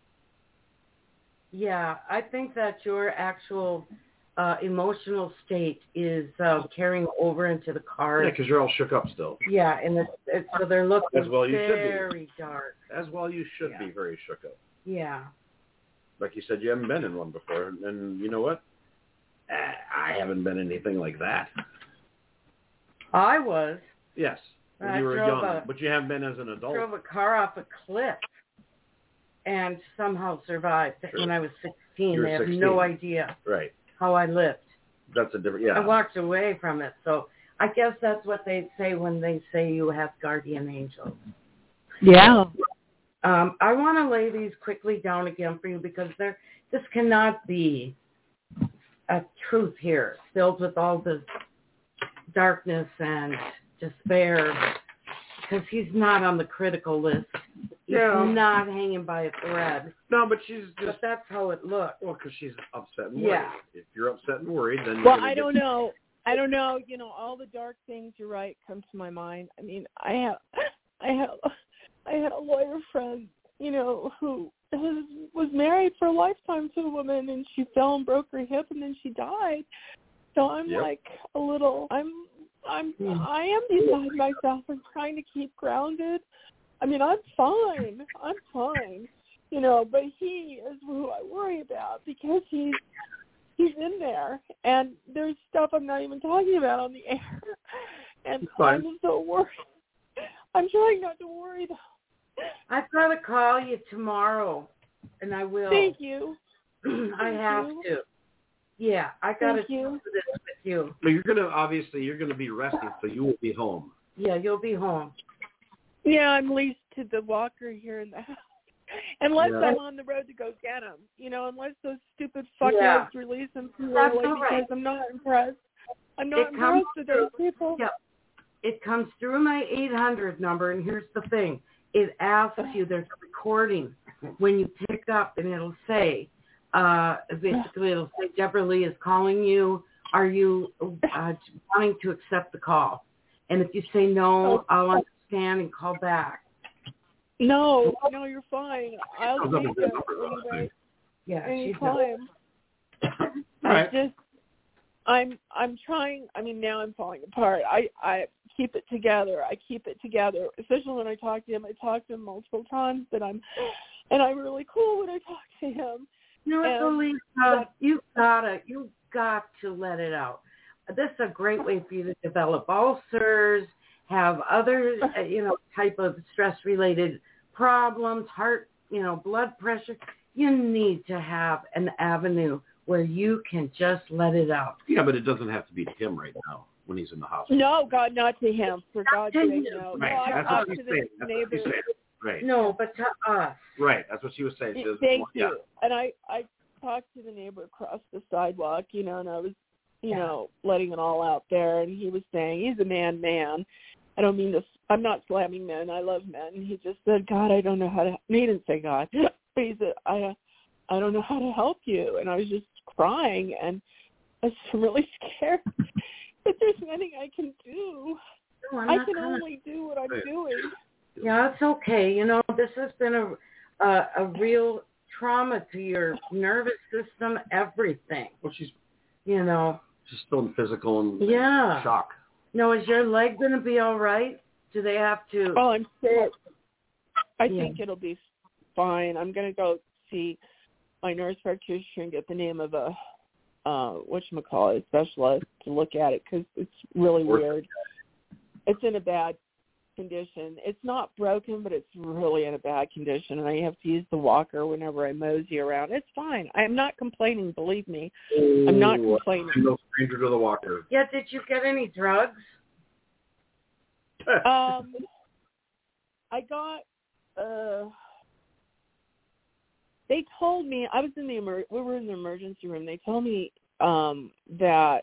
Yeah, I think that your actual emotional state is carrying over into the cards. Yeah, because you're all shook up still. Yeah, and so they're looking very dark. As well, you should be very shook up. Yeah. Like you said, you haven't been in one before, and you know what? I haven't been anything like that. I was. Yes, when you were young, but you haven't been as an adult. I drove a car off a cliff and somehow survived. Sure. When I was 16. They have 16. no idea how I lived. That's a different, I walked away from it. So I guess that's what they say when they say you have guardian angels. Yeah. I want to lay these quickly down again for you because this cannot be a truth here, filled with all this darkness and despair, because he's not on the critical list. He's not hanging by a thread. No, but she's just... But that's how it looks. Well, because she's upset and worried. Yeah. If you're upset and worried, then... Well, I don't know. All the dark things, you're right, come to my mind. I mean, I had a lawyer friend, who was married for a lifetime to a woman, and she fell and broke her hip, and then she died. So I'm like a little, I am beside myself. I'm trying to keep grounded. I mean, I'm fine, but he is who I worry about because he's in there, and there's stuff I'm not even talking about on the air, and I'm so worried. I'm trying not to worry though. I've got to call you tomorrow, and I will. Thank you. I have to. Yeah, I got to Thank you. do this with you. So you're gonna be resting, so you will be home. Yeah, you'll be home. Yeah, I'm leased to the walker here in the house. Unless I'm on the road to go get him. Unless those stupid fuckers release him too early because I'm not impressed. I'm not impressed with those people. Yeah. It comes through my 800 number, and here's the thing. It asks you, there's a recording when you pick up, and it'll say, basically it'll say, Deborah Lee is calling you. Are you wanting to accept the call? And if you say no, I'll understand and call back. No, you're fine. I'll take it anyway. Yeah, anytime. Right. I'm trying. I mean, now I'm falling apart. I keep it together. Especially when I talk to him. I talk to him multiple times, and I'm really cool when I talk to him. Lisa, you've got to let it out. This is a great way for you to develop ulcers, have other, type of stress-related problems, heart, blood pressure. You need to have an avenue where you can just let it out. Yeah, but it doesn't have to be to him right now when he's in the hospital. No, God, not to him. For God's sake, no. Right. No, That's what she's saying. Right. No, but to us. Right. That's what she was saying. Thank you. And I talked to the neighbor across the sidewalk, and I was, letting it all out there. And he was saying he's a man. I don't mean this. I'm not slamming men. I love men. And he just said, God, I don't know how to. He didn't say God. But he said, I don't know how to help you. And I was just crying, and I was really scared. But there's nothing I can do. No, I can only do what I'm doing. Yeah, it's okay. This has been a real trauma to your nervous system, everything. Well, she's still in physical and shock. No, is your leg going to be all right? Do they have to? Oh, I'm sick. I think it'll be fine. I'm going to go see my nurse practitioner and get the name of a specialist to look at it because it's really weird. It's in a bad condition. It's not broken, but it's really in a bad condition, and I have to use the walker whenever I mosey around. It's fine. I'm not complaining, believe me. I'm not complaining. I'm no stranger to the walker. Yeah, did you get any drugs? I got, they told me, I was in we were in the emergency room. They told me that,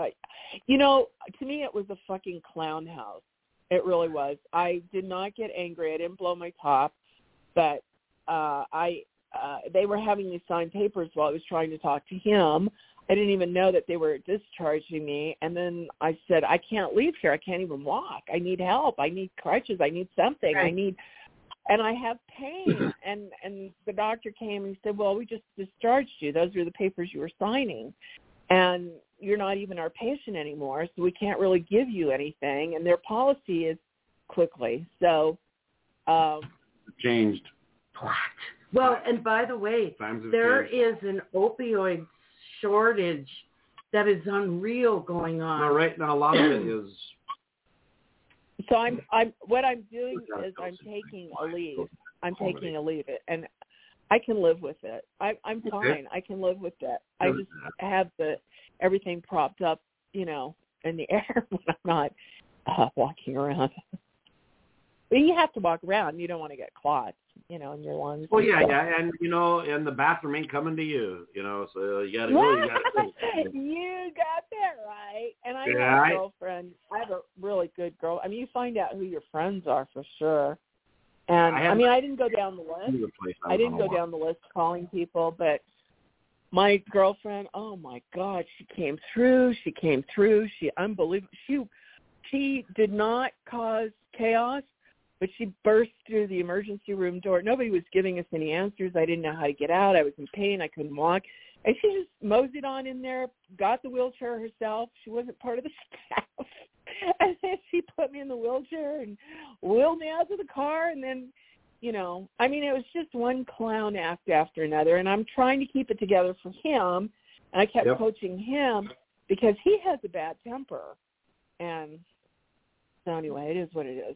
to me it was a fucking clown house. It really was. I did not get angry. I didn't blow my top, but they were having me sign papers while I was trying to talk to him. I didn't even know that they were discharging me. And then I said, I can't leave here. I can't even walk. I need help. I need crutches. I need something. Right. And I have pain. And the doctor came and said, well, we just discharged you. Those are the papers you were signing. And you're not even our patient anymore, so we can't really give you anything. And their policy is quickly. So changed. What? Well, and by the way, there is an opioid shortage that is unreal going on. No, right now a lot of it is. So what I'm doing is I'm taking a leave. I'm taking a leave, and I can live with it. I'm fine. I can live with that. I just have everything propped up, in the air when I'm not walking around. But you have to walk around. You don't want to get clots, in your lungs. Well, yeah, and and the bathroom ain't coming to you, so you gotta go. You got that right. And I have a girlfriend. I have a really good girl. I mean, you find out who your friends are for sure. And I didn't go down the list. I didn't go down the list calling people, but my girlfriend, oh my God, she came through. She unbelievable. She did not cause chaos, but she burst through the emergency room door. Nobody was giving us any answers. I didn't know how to get out. I was in pain. I couldn't walk. And she just moseyed on in there, got the wheelchair herself. She wasn't part of the staff. And then she put me in the wheelchair and wheeled me out to the car. And then, it was just one clown act after another. And I'm trying to keep it together for him. And I kept coaching him because he has a bad temper. And so anyway, it is what it is.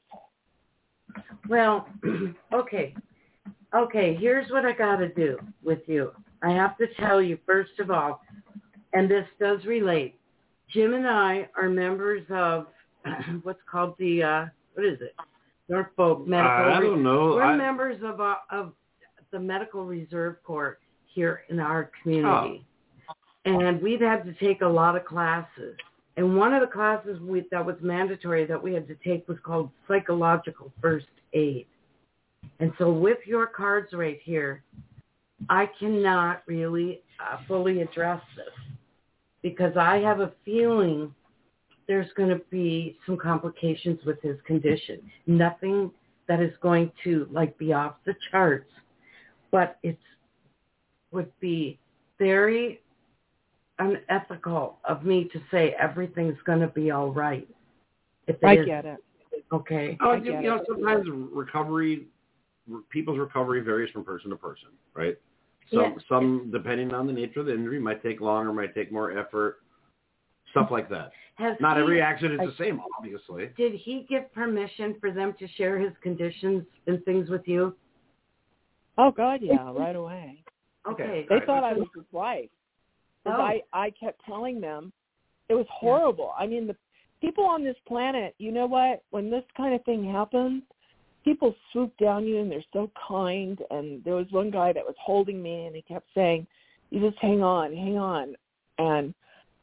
Well, okay, here's what I got to do with you. I have to tell you, first of all, and this does relate. Jim and I are members of what's called the, what is it? Norfolk Medical. I don't know. We're members of the Medical Reserve Corps here in our community. Oh. And we've had to take a lot of classes. And one of the classes that was mandatory that we had to take was called Psychological First Aid. And so with your cards right here, I cannot really fully address this because I have a feeling there's going to be some complications with his condition. Nothing that is going to be off the charts, but it would be very unethical of me to say everything's going to be all right. I get it. Okay. Sometimes people's recovery varies from person to person, right? Some, depending on the nature of the injury, might take longer, might take more effort, stuff like that. Not every accident is the same, obviously. Did he give permission for them to share his conditions and things with you? Oh, God, yeah, right away. Okay. They thought I was his wife. I kept telling them it was horrible. I mean, the people on this planet, you know what? When this kind of thing happens, people swoop down you and they're so kind. And there was one guy that was holding me and he kept saying, you just hang on. And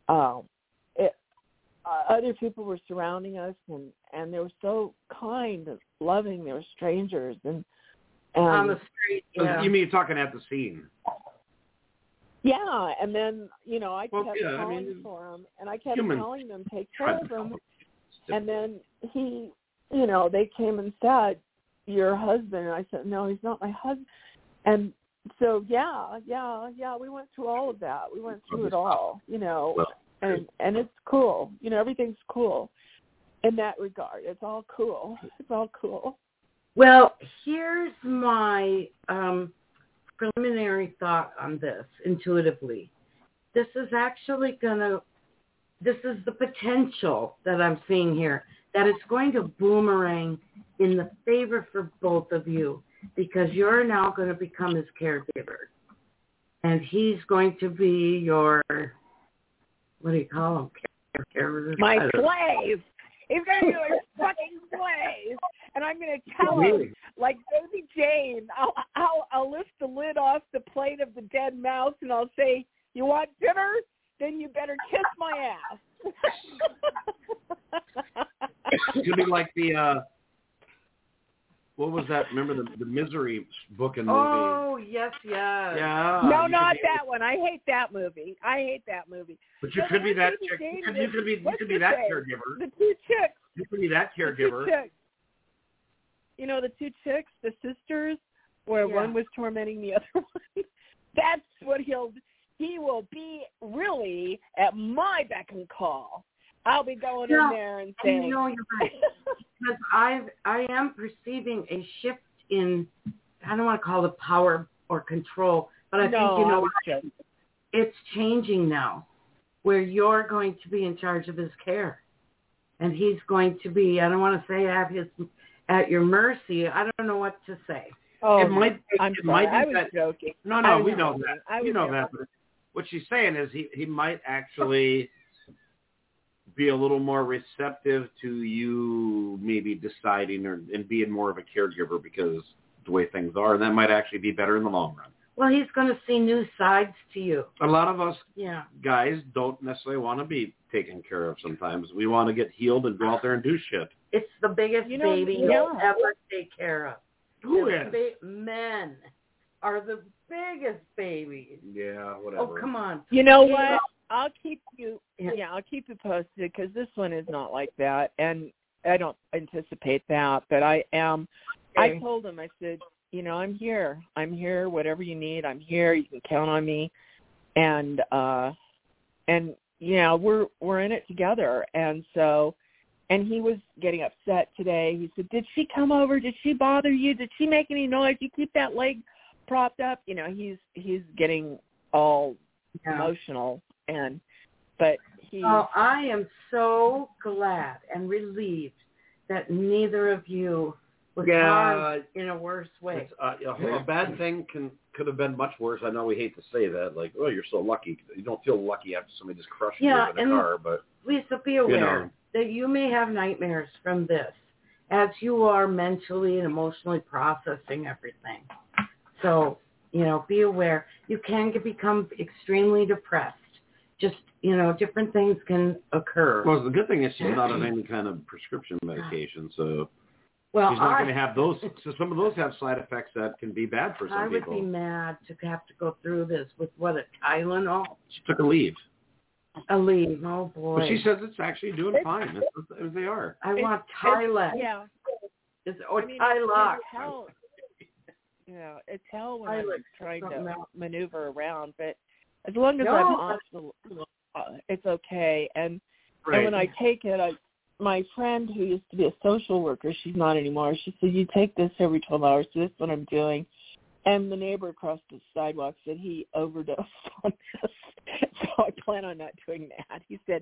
other people were surrounding us and they were so kind and loving. They were strangers. And on the street, yeah. You mean talking at the scene? Yeah, and then, I kept calling for him, and I kept telling them, take care of him. And then they came and said, your husband. And I said, no, he's not my husband. And so, yeah, we went through all of that. We went through it all, and it's cool. Everything's cool in that regard. It's all cool. Well, here's my preliminary thought on this intuitively. This is the potential that I'm seeing here, that it's going to boomerang in the favor for both of you because you're now going to become his caregiver. And he's going to be your, what do you call him? Caregiver? My slave. He's going to be my fucking slave. And I'm going to tell him, like Baby Jane, I'll lift the lid off the plate of the dead mouse and I'll say, you want dinner? Then you better kiss my ass. It's going to be like the, what was that? Remember the Misery book and movie? Oh, yes. Yeah. Oh, No, not that one. I hate that movie. But you could be that chick. You could be that caregiver. The two chicks. You could be that caregiver. The two chicks, the sisters, where one was tormenting the other one. That's what he will be really at my beck and call. I'll be going in there and saying. You're right. Because I am perceiving a shift in, I don't want to call it power or control, but I think, it's changing now where you're going to be in charge of his care. And he's going to be, I don't want to say at your mercy. I don't know what to say. Oh, it might be I was joking. No, we know that. You know that. But what she's saying is he might actually be a little more receptive to you maybe deciding and being more of a caregiver because the way things are, and that might actually be better in the long run. Well, he's going to see new sides to you. A lot of us guys don't necessarily want to be taken care of sometimes. We want to get healed and go out there and do shit. It's the biggest baby you'll ever take care of. Men are the biggest babies. Yeah, whatever. Oh, come on. You know what? I'll keep you posted because this one is not like that, and I don't anticipate that. But I am. Okay. I told him. I said, I'm here. Whatever you need, I'm here. You can count on me. And we're in it together. And so, and he was getting upset today. He said, "Did she come over? Did she bother you? Did she make any noise? You keep that leg propped up." He's getting all emotional. I am so glad and relieved that neither of you was harmed in a worse way. A bad thing could have been much worse. I know we hate to say that, like, oh, you're so lucky. You don't feel lucky after somebody just crushes you in a car. But Lisa, be aware that you may have nightmares from this as you are mentally and emotionally processing everything. So, be aware. You can become extremely depressed. Just, different things can occur. Well, the good thing is she's not on any kind of prescription medication, so she's not going to have those. So some of those have side effects that can be bad for some people. I would be mad to have to go through this with, a Tylenol? She took a leave. A leave, oh boy. But she says it's actually doing fine. They are. I want Tylex. Yeah. Tylox. It's hell when I'm trying to maneuver around, but as long as I'm off it's okay. And when I take it, my friend who used to be a social worker, she's not anymore, she said, you take this every 12 hours, so this is what I'm doing. And the neighbor across the sidewalk said he overdosed on this. So I plan on not doing that. He said,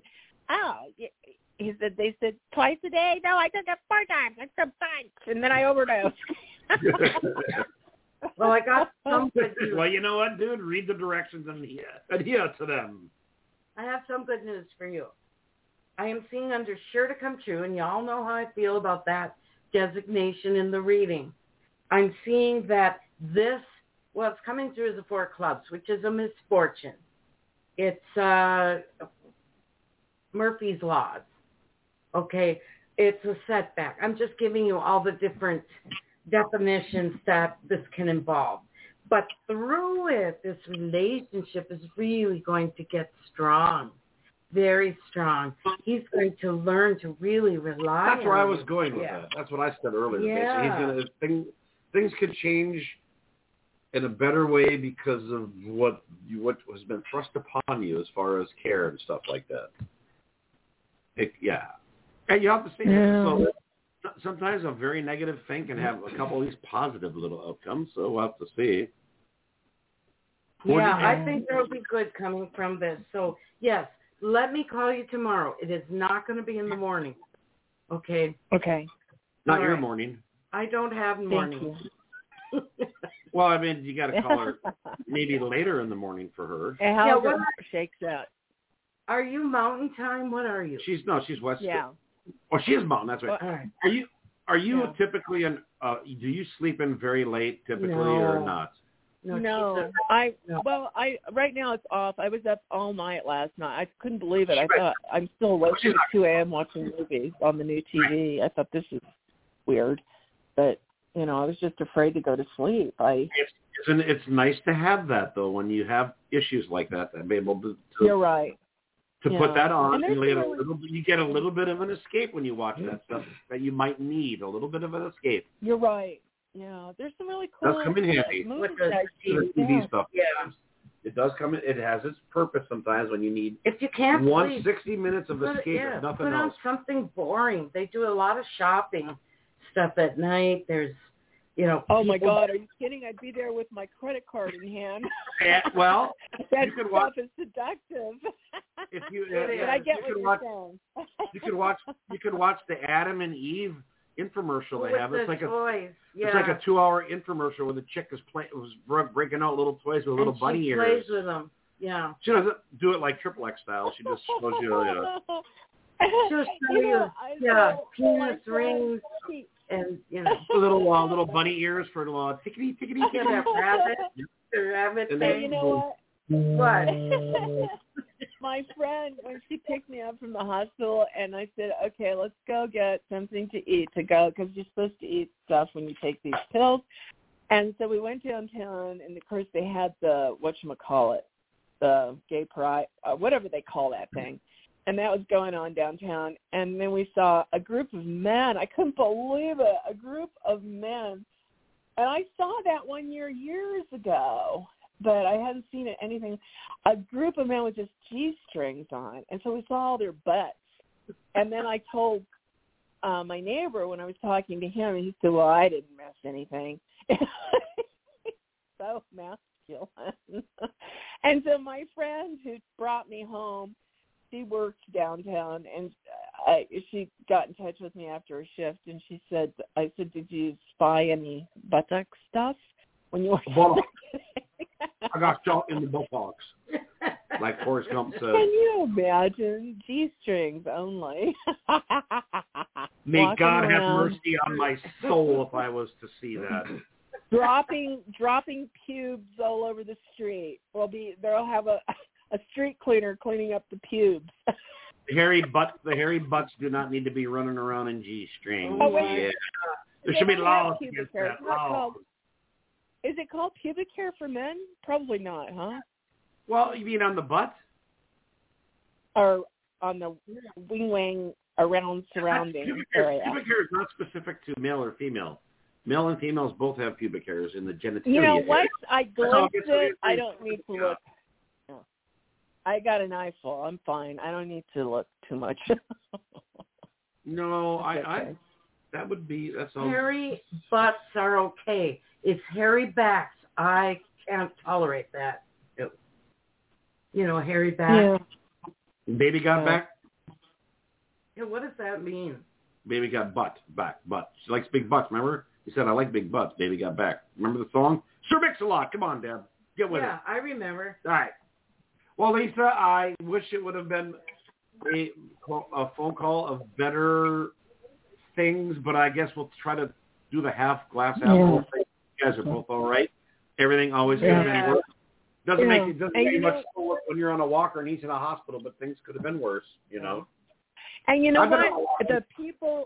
they said twice a day. No, I took it 4 times. I took 5. And then I overdosed. Well, I got some good news. Well, you know what, dude? Read the directions and adhere to them. I have some good news for you. I am seeing under sure to come true, and y'all know how I feel about that designation in the reading. I'm seeing that it's coming through as the 4 clubs, which is a misfortune. It's Murphy's Laws. Okay, it's a setback. I'm just giving you all the different definitions that this can involve. But through it, this relationship is really going to get strong, very strong. He's going to learn to really rely on That's where I was going with that. That's what I said earlier. Yeah. Things could change in a better way because of what has been thrust upon you as far as care and stuff like that. And you have to see that. So sometimes a very negative thing can have a couple of these positive little outcomes, so we'll have to see. I think there will be good coming from this. So, yes, let me call you tomorrow. It is not going to be in the morning. Okay? Okay. Not your morning. I don't have morning. Well, I mean, you got to call her maybe later in the morning for her. And how it shakes out. Are you Mountain Time? What are you? She's West. Yeah. Oh, she is Mountain. That's right. All right. Are you typically do you sleep in very late typically or not? No. Right now it's off. I was up all night last night. I couldn't believe it. I thought I'm still awake at 2 a.m. watching movies on the new TV. I thought this is weird, but I was just afraid to go to sleep. It's nice to have that though when you have issues like that to be able to. You're right. To put that on, you get a little bit of an escape when you watch that stuff that you might need, a little bit of an escape. You're right. Yeah, there's some really cool. It does come in handy. With the TV stuff. Yeah. It does come in. It has its purpose sometimes when you need. If you can't sleep, 60 minutes of escape, if nothing else. Put on something boring. They do a lot of shopping stuff at night. There's, Oh my God! Are you kidding? I'd be there with my credit card in hand. Well, that you could stuff watch. Is seductive. If you, but I get what you're saying. You could watch the Adam and Eve infomercial they have. It's like toys. It's like a 2-hour infomercial where the chick was breaking out little toys with little bunny ears. She plays with them. Yeah. She doesn't do it like Triple X style. She just shows you. She'll show you. Penis rings. And little bunny ears for little tickety. Rabbit. And you know what? My friend, when she picked me up from the hospital, and I said, "Okay, let's go get something to eat because you're supposed to eat stuff when you take these pills." And so we went downtown, and of course they had the the gay pride, whatever they call that thing. And that was going on downtown. And then we saw a group of men. I couldn't believe it. A group of men. And I saw that one years ago, but I hadn't seen it anything. A group of men with just G-strings on. And so we saw all their butts. And then I told my neighbor when I was talking to him, and he said, well, I didn't miss anything. So masculine. And so my friend who brought me home, she worked downtown, and she got in touch with me after a shift, and she said, I said, did you spy any buttock stuff when you were I got shot in the buttocks, like Forrest Gump said. Can you imagine? G-strings only. May Walking God have around, mercy on my soul if I was to see that. dropping pubes all over the street. They'll have a street cleaner cleaning up the pubes. The hairy butts do not need to be running around in G-strings. Oh, wait. Yeah. There should be laws against that. Is it called pubic hair for men? Probably not, huh? Well, you mean on the butt? Or on the wing around surrounding area? Pubic hair is not specific to male or female. Male and females both have pubic hairs in the genitalia. You know, once I glimpsed it, I don't need to look. No. I got an eyeful. I'm fine. I don't need to look too much. No, okay. That would be, that's all. Hairy butts are okay. It's hairy backs. I can't tolerate that. You know, hairy back. Yeah. Baby got back? Yeah, what does that mean? Baby got butt. She likes big butts, remember? He said, I like big butts. Baby got back. Remember the song? Sir Mix-a-Lot. Come on, Deb. Get with it. Yeah, I remember. All right. Well, Lisa, I wish it would have been a phone call of better things, but I guess we'll try to do the half glass half full thing. You guys are both all right. Everything always could have been worse. Doesn't make much worse when you're on a walker and he's in a hospital, but things could have been worse, you know. And you know what? The people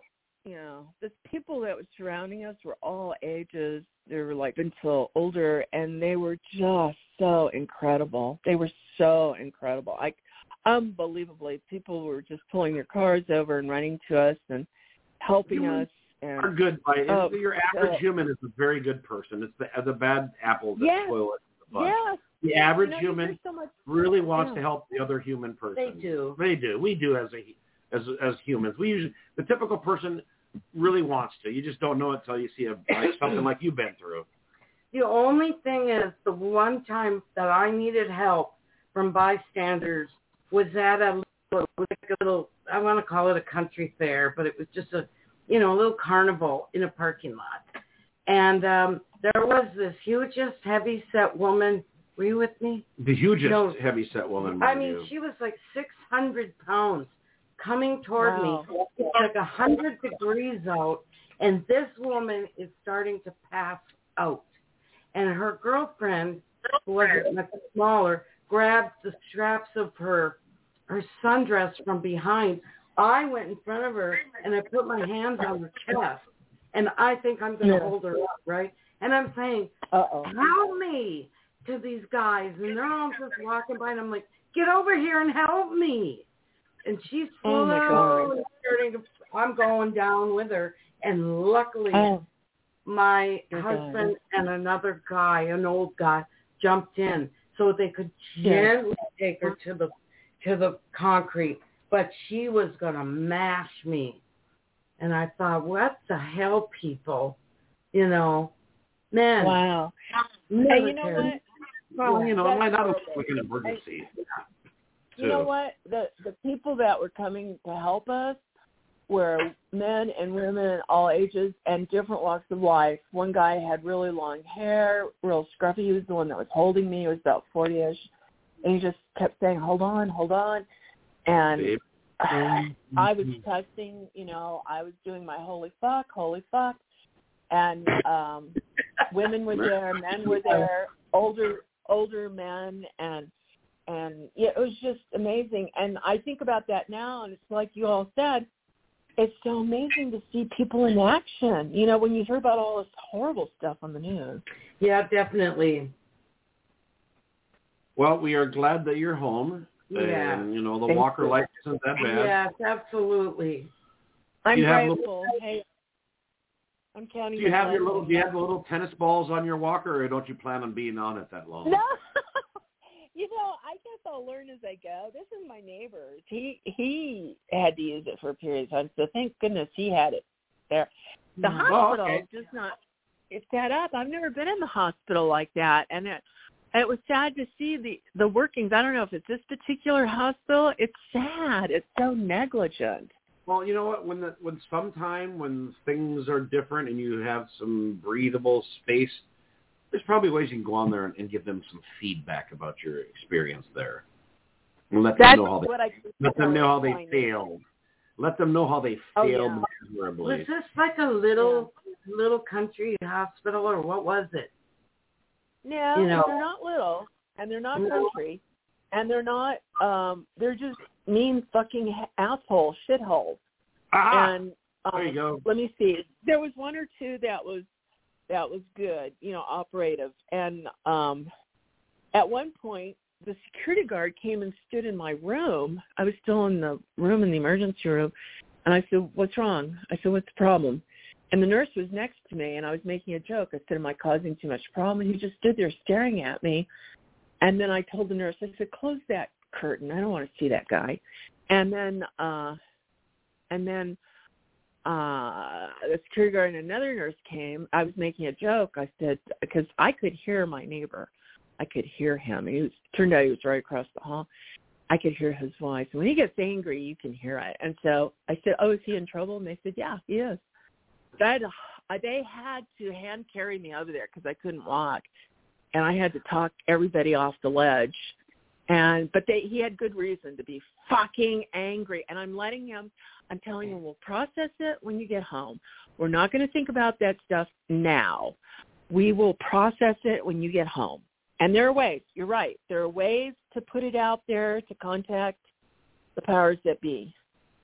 that were surrounding us were all ages. They were like until older, and they were just so incredible. They were so incredible. Unbelievably, people were just pulling their cars over and running to us and helping us. And are good. Your average human is a very good person. It's the bad apple that spoil it. Yes. The average human really wants to help the other human person. They do. We do as humans. The typical person really wants to. You just don't know it until you see something like you've been through. The only thing is, the one time that I needed help from bystanders was at a little, I want to call it a country fair, but it was just a little carnival in a parking lot. And there was this hugest heavy-set woman. Were you with me? The hugest heavy-set woman. I mean, she was like 600 pounds coming toward me. It's like 100 degrees out, and this woman is starting to pass out. And her girlfriend, who was much smaller, grabbed the straps of her sundress from behind. I went in front of her, and I put my hands on her chest, and I think I'm going to hold her up, right? And I'm saying, help me to these guys. And they're all just walking by, and I'm like, get over here and help me. And she's slowly starting to, I'm going down with her. And luckily, my husband and another guy, an old guy, jumped in so they could gently take her to the concrete. But she was going to mash me. And I thought, what the hell, people? You know, man. Wow. And you know what? Well, not like an emergency. You know what? The people that were coming to help us were men and women, all ages and different walks of life. One guy had really long hair, real scruffy. He was the one that was holding me. He was about 40-ish. And he just kept saying, hold on. And I was testing, I was doing my holy fuck. And women were there, men were there, older men, and it was just amazing. And I think about that now, and it's like you all said, it's so amazing to see people in action, when you hear about all this horrible stuff on the news. Yeah, definitely. Well, we are glad that you're home. Yeah. And, the walker life isn't that bad. Yes, absolutely. I'm grateful. Hey, I'm counting. Do you have the little tennis balls on your walker, or don't you plan on being on it that long? No. I guess I'll learn as I go. This is my neighbor. He had to use it for a period of time, so thank goodness he had it there. The hospital does not. It's set up. I've never been in the hospital like that, and it was sad to see the workings. I don't know if it's this particular hospital. It's sad. It's so negligent. Well, you know what? When things are different and you have some breathable space, there's probably ways you can go on there and give them some feedback about your experience there. And let them know how they failed. Let them know how they failed miserably. Was this like a little country hospital, or what was it? No, they're not little, and they're not country, and they're not. They're just mean fucking assholes, shitholes. And there you go. Let me see. There was one or two that was good, operative. And at one point, the security guard came and stood in my room. I was still in the room, in the emergency room. And I said, "What's wrong?" I said, "What's the problem?" And the nurse was next to me, and I was making a joke. I said, "Am I causing too much problem?" And he just stood there staring at me. And then I told the nurse, I said, "Close that curtain. I don't want to see that guy." And then the security guard and another nurse came. I was making a joke. I said, because I could hear my neighbor. I could hear him. Turned out he was right across the hall. I could hear his voice. And when he gets angry, you can hear it. And so I said, "Oh, is he in trouble?" And they said, "Yeah, he is." They had to hand carry me over there because I couldn't walk. And I had to talk everybody off the ledge. But he had good reason to be fucking angry. And I'm telling him, we'll process it when you get home. We're not going to think about that stuff now. We will process it when you get home. And there are ways, you're right, there are ways to put it out there, to contact the powers that be.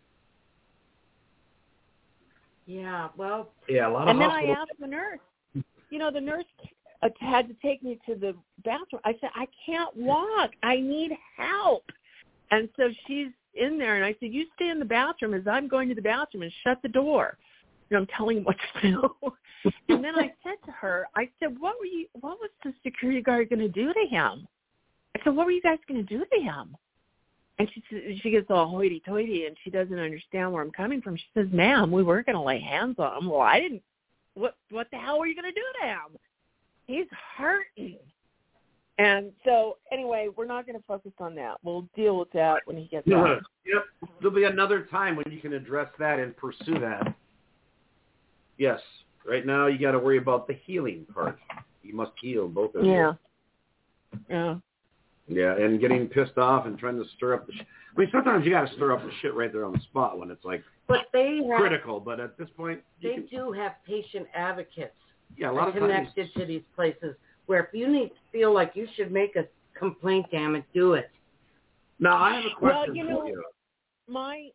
Yeah, well. Yeah, a lot of And then hospitals. I asked the nurse. The nurse had to take me to the bathroom. I said, "I can't walk. I need help." And so she's in there, and I said, "You stay in the bathroom as I'm going to the bathroom, and shut the door." I'm telling him what to do. And then I said to her, I said, what was the security guard going to do to him? I said, "What were you guys going to do to him?" And she gets all hoity-toity, and she doesn't understand where I'm coming from. She says, "Ma'am, we weren't going to lay hands on him." Well, I didn't. What the hell were you going to do to him? He's hurting. And so, anyway, we're not going to focus on that. We'll deal with that when he gets out. Yep. There'll be another time when you can address that and pursue that. Yes. Right now, you got to worry about the healing part. You must heal, both of you. Yeah. Yeah, and getting pissed off and trying to stir up the shit. I mean, sometimes you got to stir up the shit right there on the spot when it's like critical. But at this point, they do have patient advocates. Yeah, a lot of times connected to these places where if you feel like you should make a complaint, damn it, do it. Now I have a question for you. My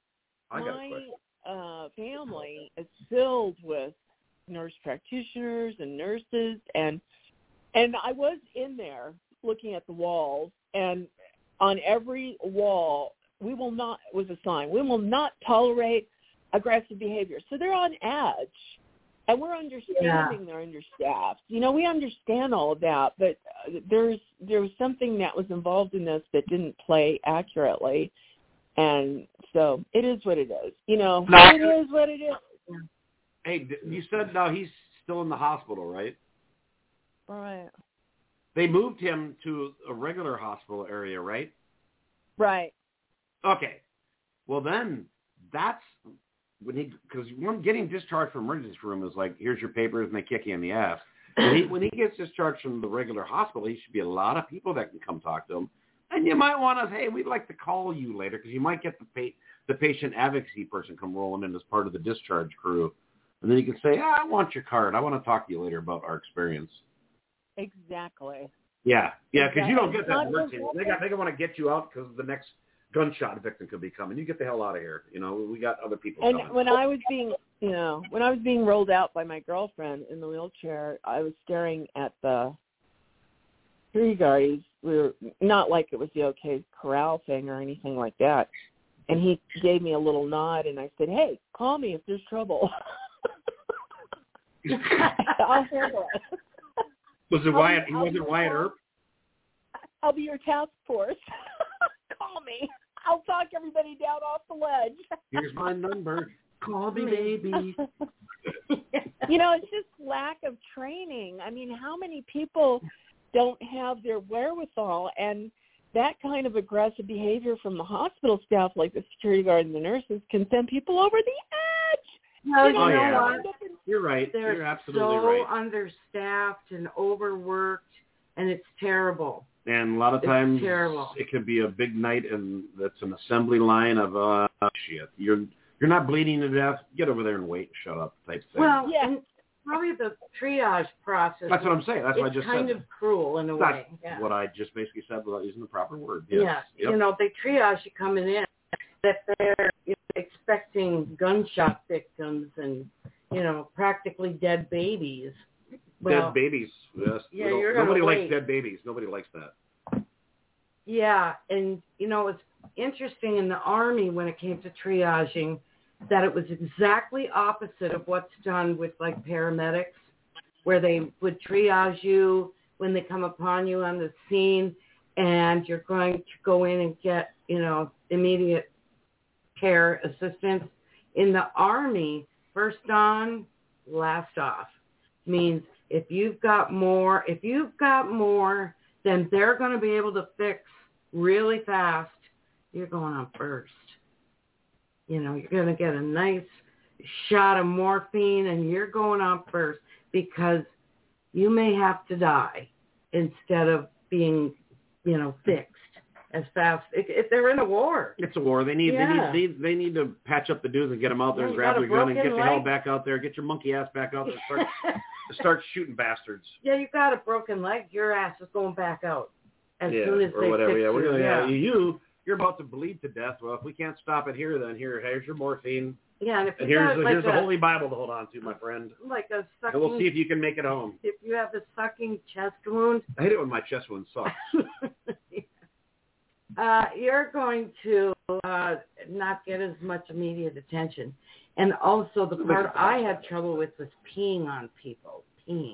family is filled with nurse practitioners and nurses, and I was in there looking at the walls, and on every wall was a sign, "We will not tolerate aggressive behavior." So they're on edge, and we're understanding they're understaffed. We understand all of that, but there was something that was involved in this that didn't play accurately, and so it is what it is. It is what it is. Hey, you said now he's still in the hospital, right? Right. They moved him to a regular hospital area, right? Right. Okay. Well, then that's because getting discharged from emergency room is like, here's your papers, and they kick you in the ass. When he gets discharged from the regular hospital, he should be a lot of people that can come talk to him. And you might want to, hey, we'd like to call you later, because you might get the patient advocacy person come rolling in as part of the discharge crew. And then you can say, I want your card. I want to talk to you later about our experience. Exactly. Yeah, because you don't get that emergency. They want to get you out because the next gunshot victim could be coming. You get the hell out of here. We got other people coming. And when I was being rolled out by my girlfriend in the wheelchair, I was staring at the security guards. We were not like it was the OK Corral thing or anything like that. And he gave me a little nod, and I said, "Hey, call me if there's trouble." I'll handle it. Was it Wyatt? He wasn't Wyatt Earp? I'll be your task force. Call me. I'll talk everybody down off the ledge. Here's my number. Call me, baby. It's just lack of training. I mean, how many people don't have their wherewithal, and that kind of aggressive behavior from the hospital staff, like the security guard and the nurses, can send people over the edge. Well, you know yeah. what? You're right. They're You're absolutely so right. understaffed and overworked, and it's terrible. And a lot of times terrible. It could be a big night, and that's an assembly line of shit. You're not bleeding to death. Get over there and wait. Shut up, type thing. Well, and probably the triage process. That's what I'm saying. That's what I just said. It's kind of cruel in a way. That's what I just basically said without using the proper word. Yes. Yes. Yeah. Yep. You know, they triage you coming in that they're expecting gunshot victims and, practically dead babies. Well, dead babies. Yes. Yeah, nobody likes dead babies. Nobody likes that. Yeah, and it's interesting in the Army when it came to triaging that it was exactly opposite of what's done with like paramedics, where they would triage you when they come upon you on the scene, and you're going to go in and get immediate care assistance. In the Army, first on, last off means if you've got more, then they're going to be able to fix really fast. You're going on first. You're going to get a nice shot of morphine and you're going on first because you may have to die instead of being, fixed as fast. If they're in a war. It's a war. They need to patch up the dudes and get them out there and grab their gun and get the hell back out there. Get your monkey ass back out there and start shooting bastards. Yeah, you got a broken leg. Your ass is going back out as soon as they whatever. Fix you. You're about to bleed to death. Well, if we can't stop it here, then here's your morphine. Yeah, and if you here's the Holy Bible to hold on to, my friend. Like a sucking. And we'll see if you can make it home. If you have a sucking chest wound. I hate it when my chest wound sucks. You're going to not get as much immediate attention. And also the part I had trouble with was peeing on people.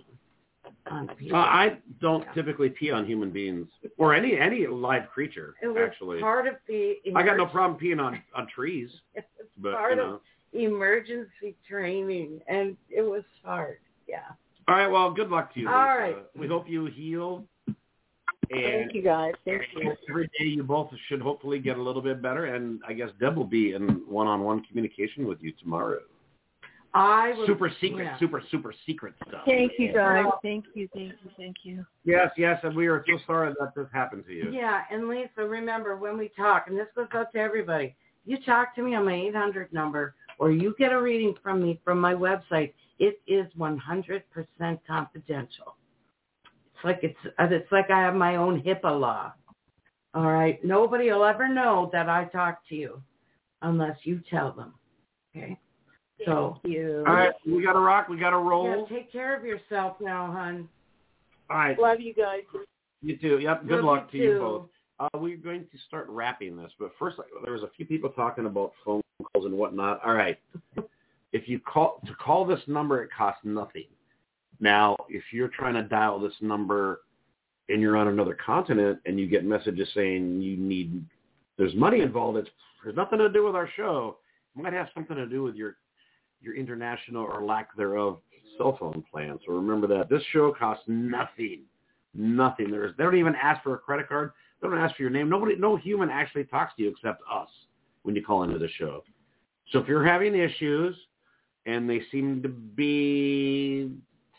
I don't typically pee on human beings or any live creature, it was actually. Part of the I got no problem peeing on trees. It was but, part of emergency training, and it was hard, yeah. All right, well, good luck to you. All right. We hope you heal. And thank you, guys. Thank you. Every day you both should hopefully get a little bit better, and I guess Deb will be in one-on-one communication with you tomorrow. Super secret stuff. Thank you, guys. Thank you. Yes, and we are so sorry that this happened to you. Yeah, and Lisa, remember, when we talk, and this goes out to everybody, you talk to me on my 800 number, or you get a reading from me from my website, it is 100% confidential. It's like I have my own HIPAA law. All right? Nobody will ever know that I talk to you unless you tell them. Okay? So, thank you. All right, we got to rock. We got to roll. Yeah, take care of yourself now, hon. All right. Love you guys. You too. Yep. Good Love luck you to you too. both. We're going to start wrapping this, but first, there was a few people talking about phone calls and whatnot. All right. If you call this number, it costs nothing. Now, if you're trying to dial this number and you're on another continent and you get messages saying there's money involved, there's nothing to do with our show. It might have something to do with your international or lack thereof cell phone plan. So remember that this show costs nothing. Nothing. They don't even ask for a credit card. They don't ask for your name. No human actually talks to you except us when you call into the show. So if you're having issues and they seem to be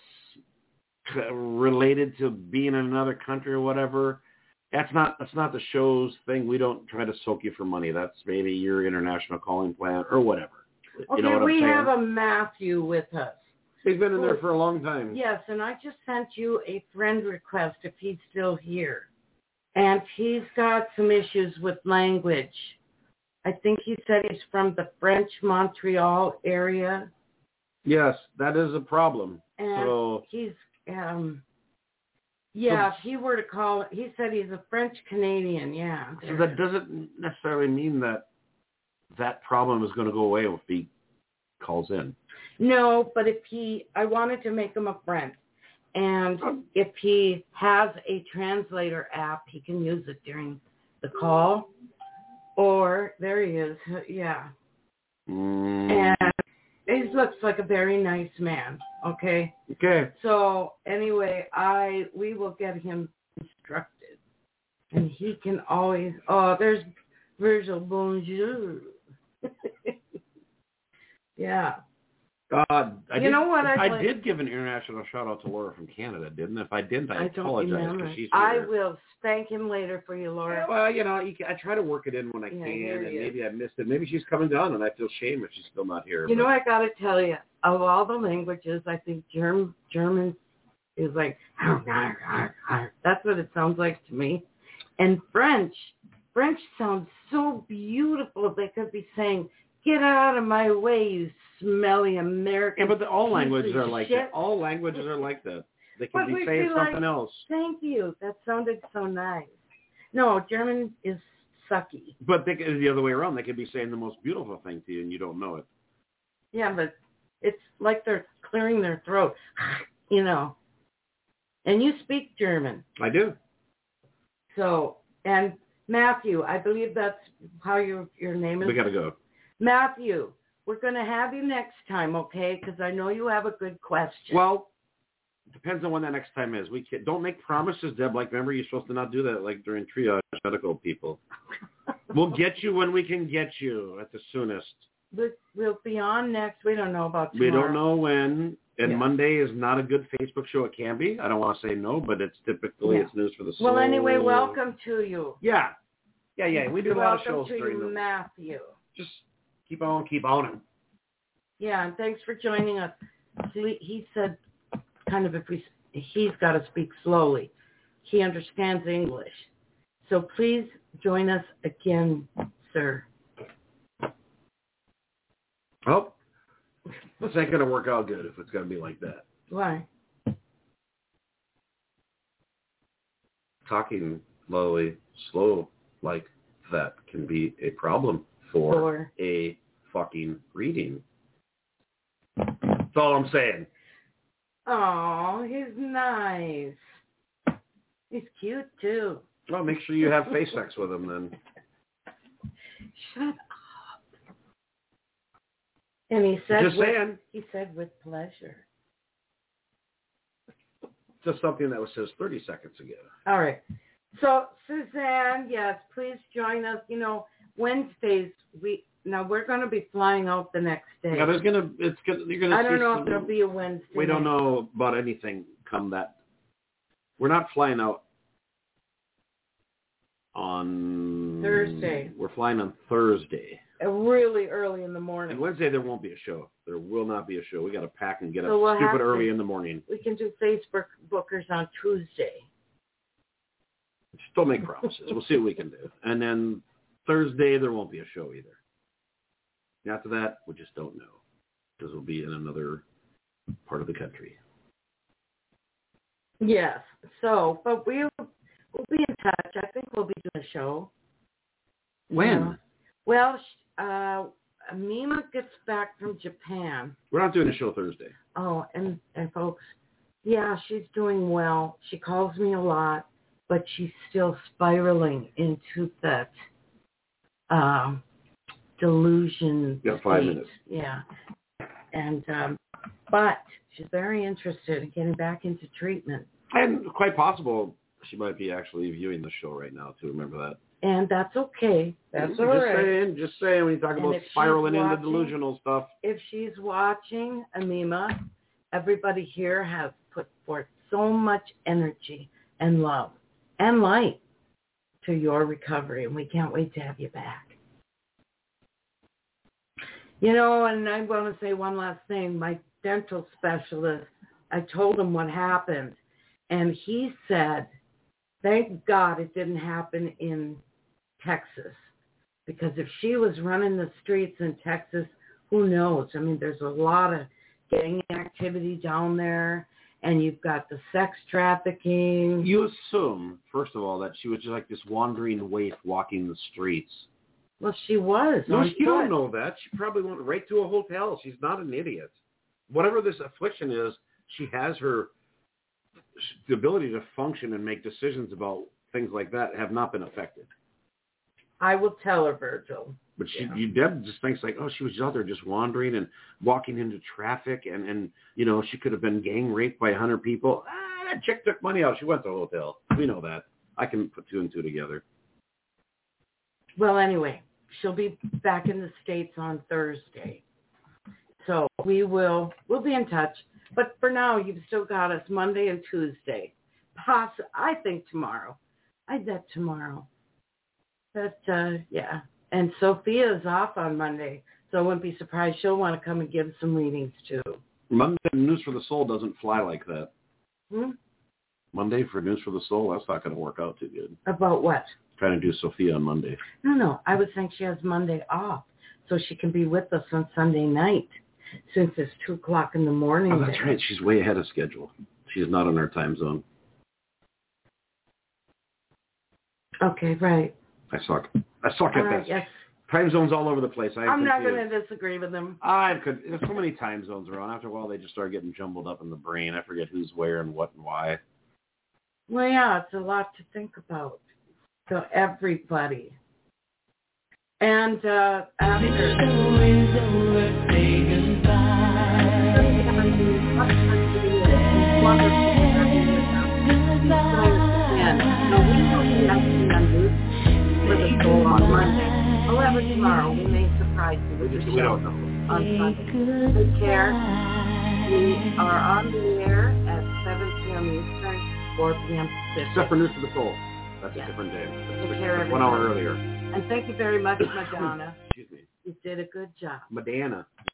related to being in another country or whatever, that's not the show's thing. We don't try to soak you for money. That's maybe your international calling plan or whatever. Okay, you know what we I'm saying? have a Matthew with us. He's been in there for a long time. Yes, and I just sent you a friend request if he's still here. And he's got some issues with language. I think he said he's from the French Montreal area. Yes, that is a problem. And so he's, if he were to call, he said he's a French Canadian, yeah. So that doesn't necessarily mean that problem is going to go away if he calls in. No, but I wanted to make him a friend. And if he has a translator app, he can use it during the call. Or, there he is, yeah. And he's looks like a very nice man. Okay. Okay. So anyway, we will get him instructed, and he can always. Oh, there's Virgil. Bonjour. Yeah. I I did give an international shout out to Laura from Canada, didn't I? If I didn't, I don't apologize. remember. She's I here. will thank him later for you, Laura. Well, I try to work it in when I can, and maybe I missed it. Maybe she's coming down, and I feel shame if she's still not here. You know, I got to tell you, of all the languages, I think German is like, that's what it sounds like to me. And French sounds so beautiful. They could be saying, get out of my way, you smelly American. Yeah, but all languages are like that. All languages are like that. They can be saying something else. Thank you. That sounded so nice. No, German is sucky. But the other way around. They could be saying the most beautiful thing to you, and you don't know it. Yeah, but it's like they're clearing their throat, you know. And you speak German. I do. So, and Matthew, I believe that's how your name is. We got to go. Matthew, we're going to have you next time, okay? Because I know you have a good question. Well, depends on when that next time is. Don't make promises, Deb. Like, remember, you're supposed to not do that, like during triage medical people. We'll get you when we can get you at the soonest. We'll be on next. We don't know about tomorrow. We don't know when. And Monday is not a good Facebook show. It can be. I don't want to say no, but it's typically it's news for the soul. Well, anyway, welcome to you. Yeah. We do a lot of shows during Welcome to you, Matthew. Just keep on. Yeah, and thanks for joining us. He said kind of he's got to speak slowly. He understands English. So please join us again, sir. Oh, this ain't going to work out good if it's going to be like that. Why? Talking slow like that can be a problem for a fucking reading. That's all I'm saying. Oh, he's nice. He's cute, too. Well, make sure you have face sex with him, then. Shut up. And he said, He said with pleasure. Just something that was said 30 seconds ago. All right. So, Suzanne, yes, please join us. You know, Wednesdays, we're going to be flying out the next day. Yeah, you're going to I don't know if there'll be a Wednesday. We don't know about anything come that. We're not flying out on Thursday. We're flying on Thursday. Really early in the morning. And Wednesday there won't be a show. There will not be a show. We got to pack and get up stupid early in the morning. We can do Facebook bookers on Tuesday. Still make promises. We'll see what we can do. And then Thursday there won't be a show either. After that, we just don't know because we'll be in another part of the country. Yes. So, but we'll be in touch. I think we'll be doing a show. When? Well, Mima gets back from Japan. We're not doing a show Thursday. Oh, and folks, yeah, she's doing well. She calls me a lot, but she's still spiraling into that delusion. Yeah, 5 minutes. Yeah. And but she's very interested in getting back into treatment. And quite possible she might be actually viewing the show right now, too. Remember that. And that's okay. That's all right. Just saying when you talk about spiraling into delusional stuff. If she's watching, Amima, everybody here has put forth so much energy and love and light to your recovery, and we can't wait to have you back. You know, and I want to say one last thing. My dental specialist, I told him what happened, and he said, thank God it didn't happen in Texas, because if she was running the streets in Texas, who knows? I mean, there's a lot of gang activity down there, and you've got the sex trafficking. You assume, first of all, that she was just like this wandering waif walking the streets. Well, she was. No, you don't know that. She probably went right to a hotel. She's not an idiot. Whatever this affliction is, she has the ability to function and make decisions about things like that have not been affected. I will tell her, Virgil. But Deb just thinks like, oh, she was out there just wandering and walking into traffic, and she could have been gang raped by 100 people. That chick took money out. She went to a hotel. We know that. I can put 2 and 2 together. Well, anyway, she'll be back in the States on Thursday. So we'll be in touch. But for now, you've still got us Monday and Tuesday. I think tomorrow. I bet tomorrow. But, yeah. And Sophia's off on Monday, so I wouldn't be surprised she'll want to come and give some readings, too. Monday News for the Soul doesn't fly like that. Monday for News for the Soul, that's not going to work out too good. About what? Trying to do Sophia on Monday. No. I would think she has Monday off, so she can be with us on Sunday night, since it's 2 o'clock in the morning. Oh, that's right. She's way ahead of schedule. She's not in our time zone. Okay, right. I suck at this. Yes. Time zones all over the place. I'm not going to disagree with them. There's so many time zones around. After a while, they just start getting jumbled up in the brain. I forget who's where and what and why. Well, yeah, it's a lot to think about. So everybody. And for the soul on Monday. However, tomorrow we may surprise you with the show on Sunday. Take care. We are on the air at 7 p.m. Eastern, 4 p.m. Pacific. Except for News for the Soul. That's a different day. Take care, 1 hour earlier. And thank you very much, Madonna. Excuse me. You did a good job. Madonna.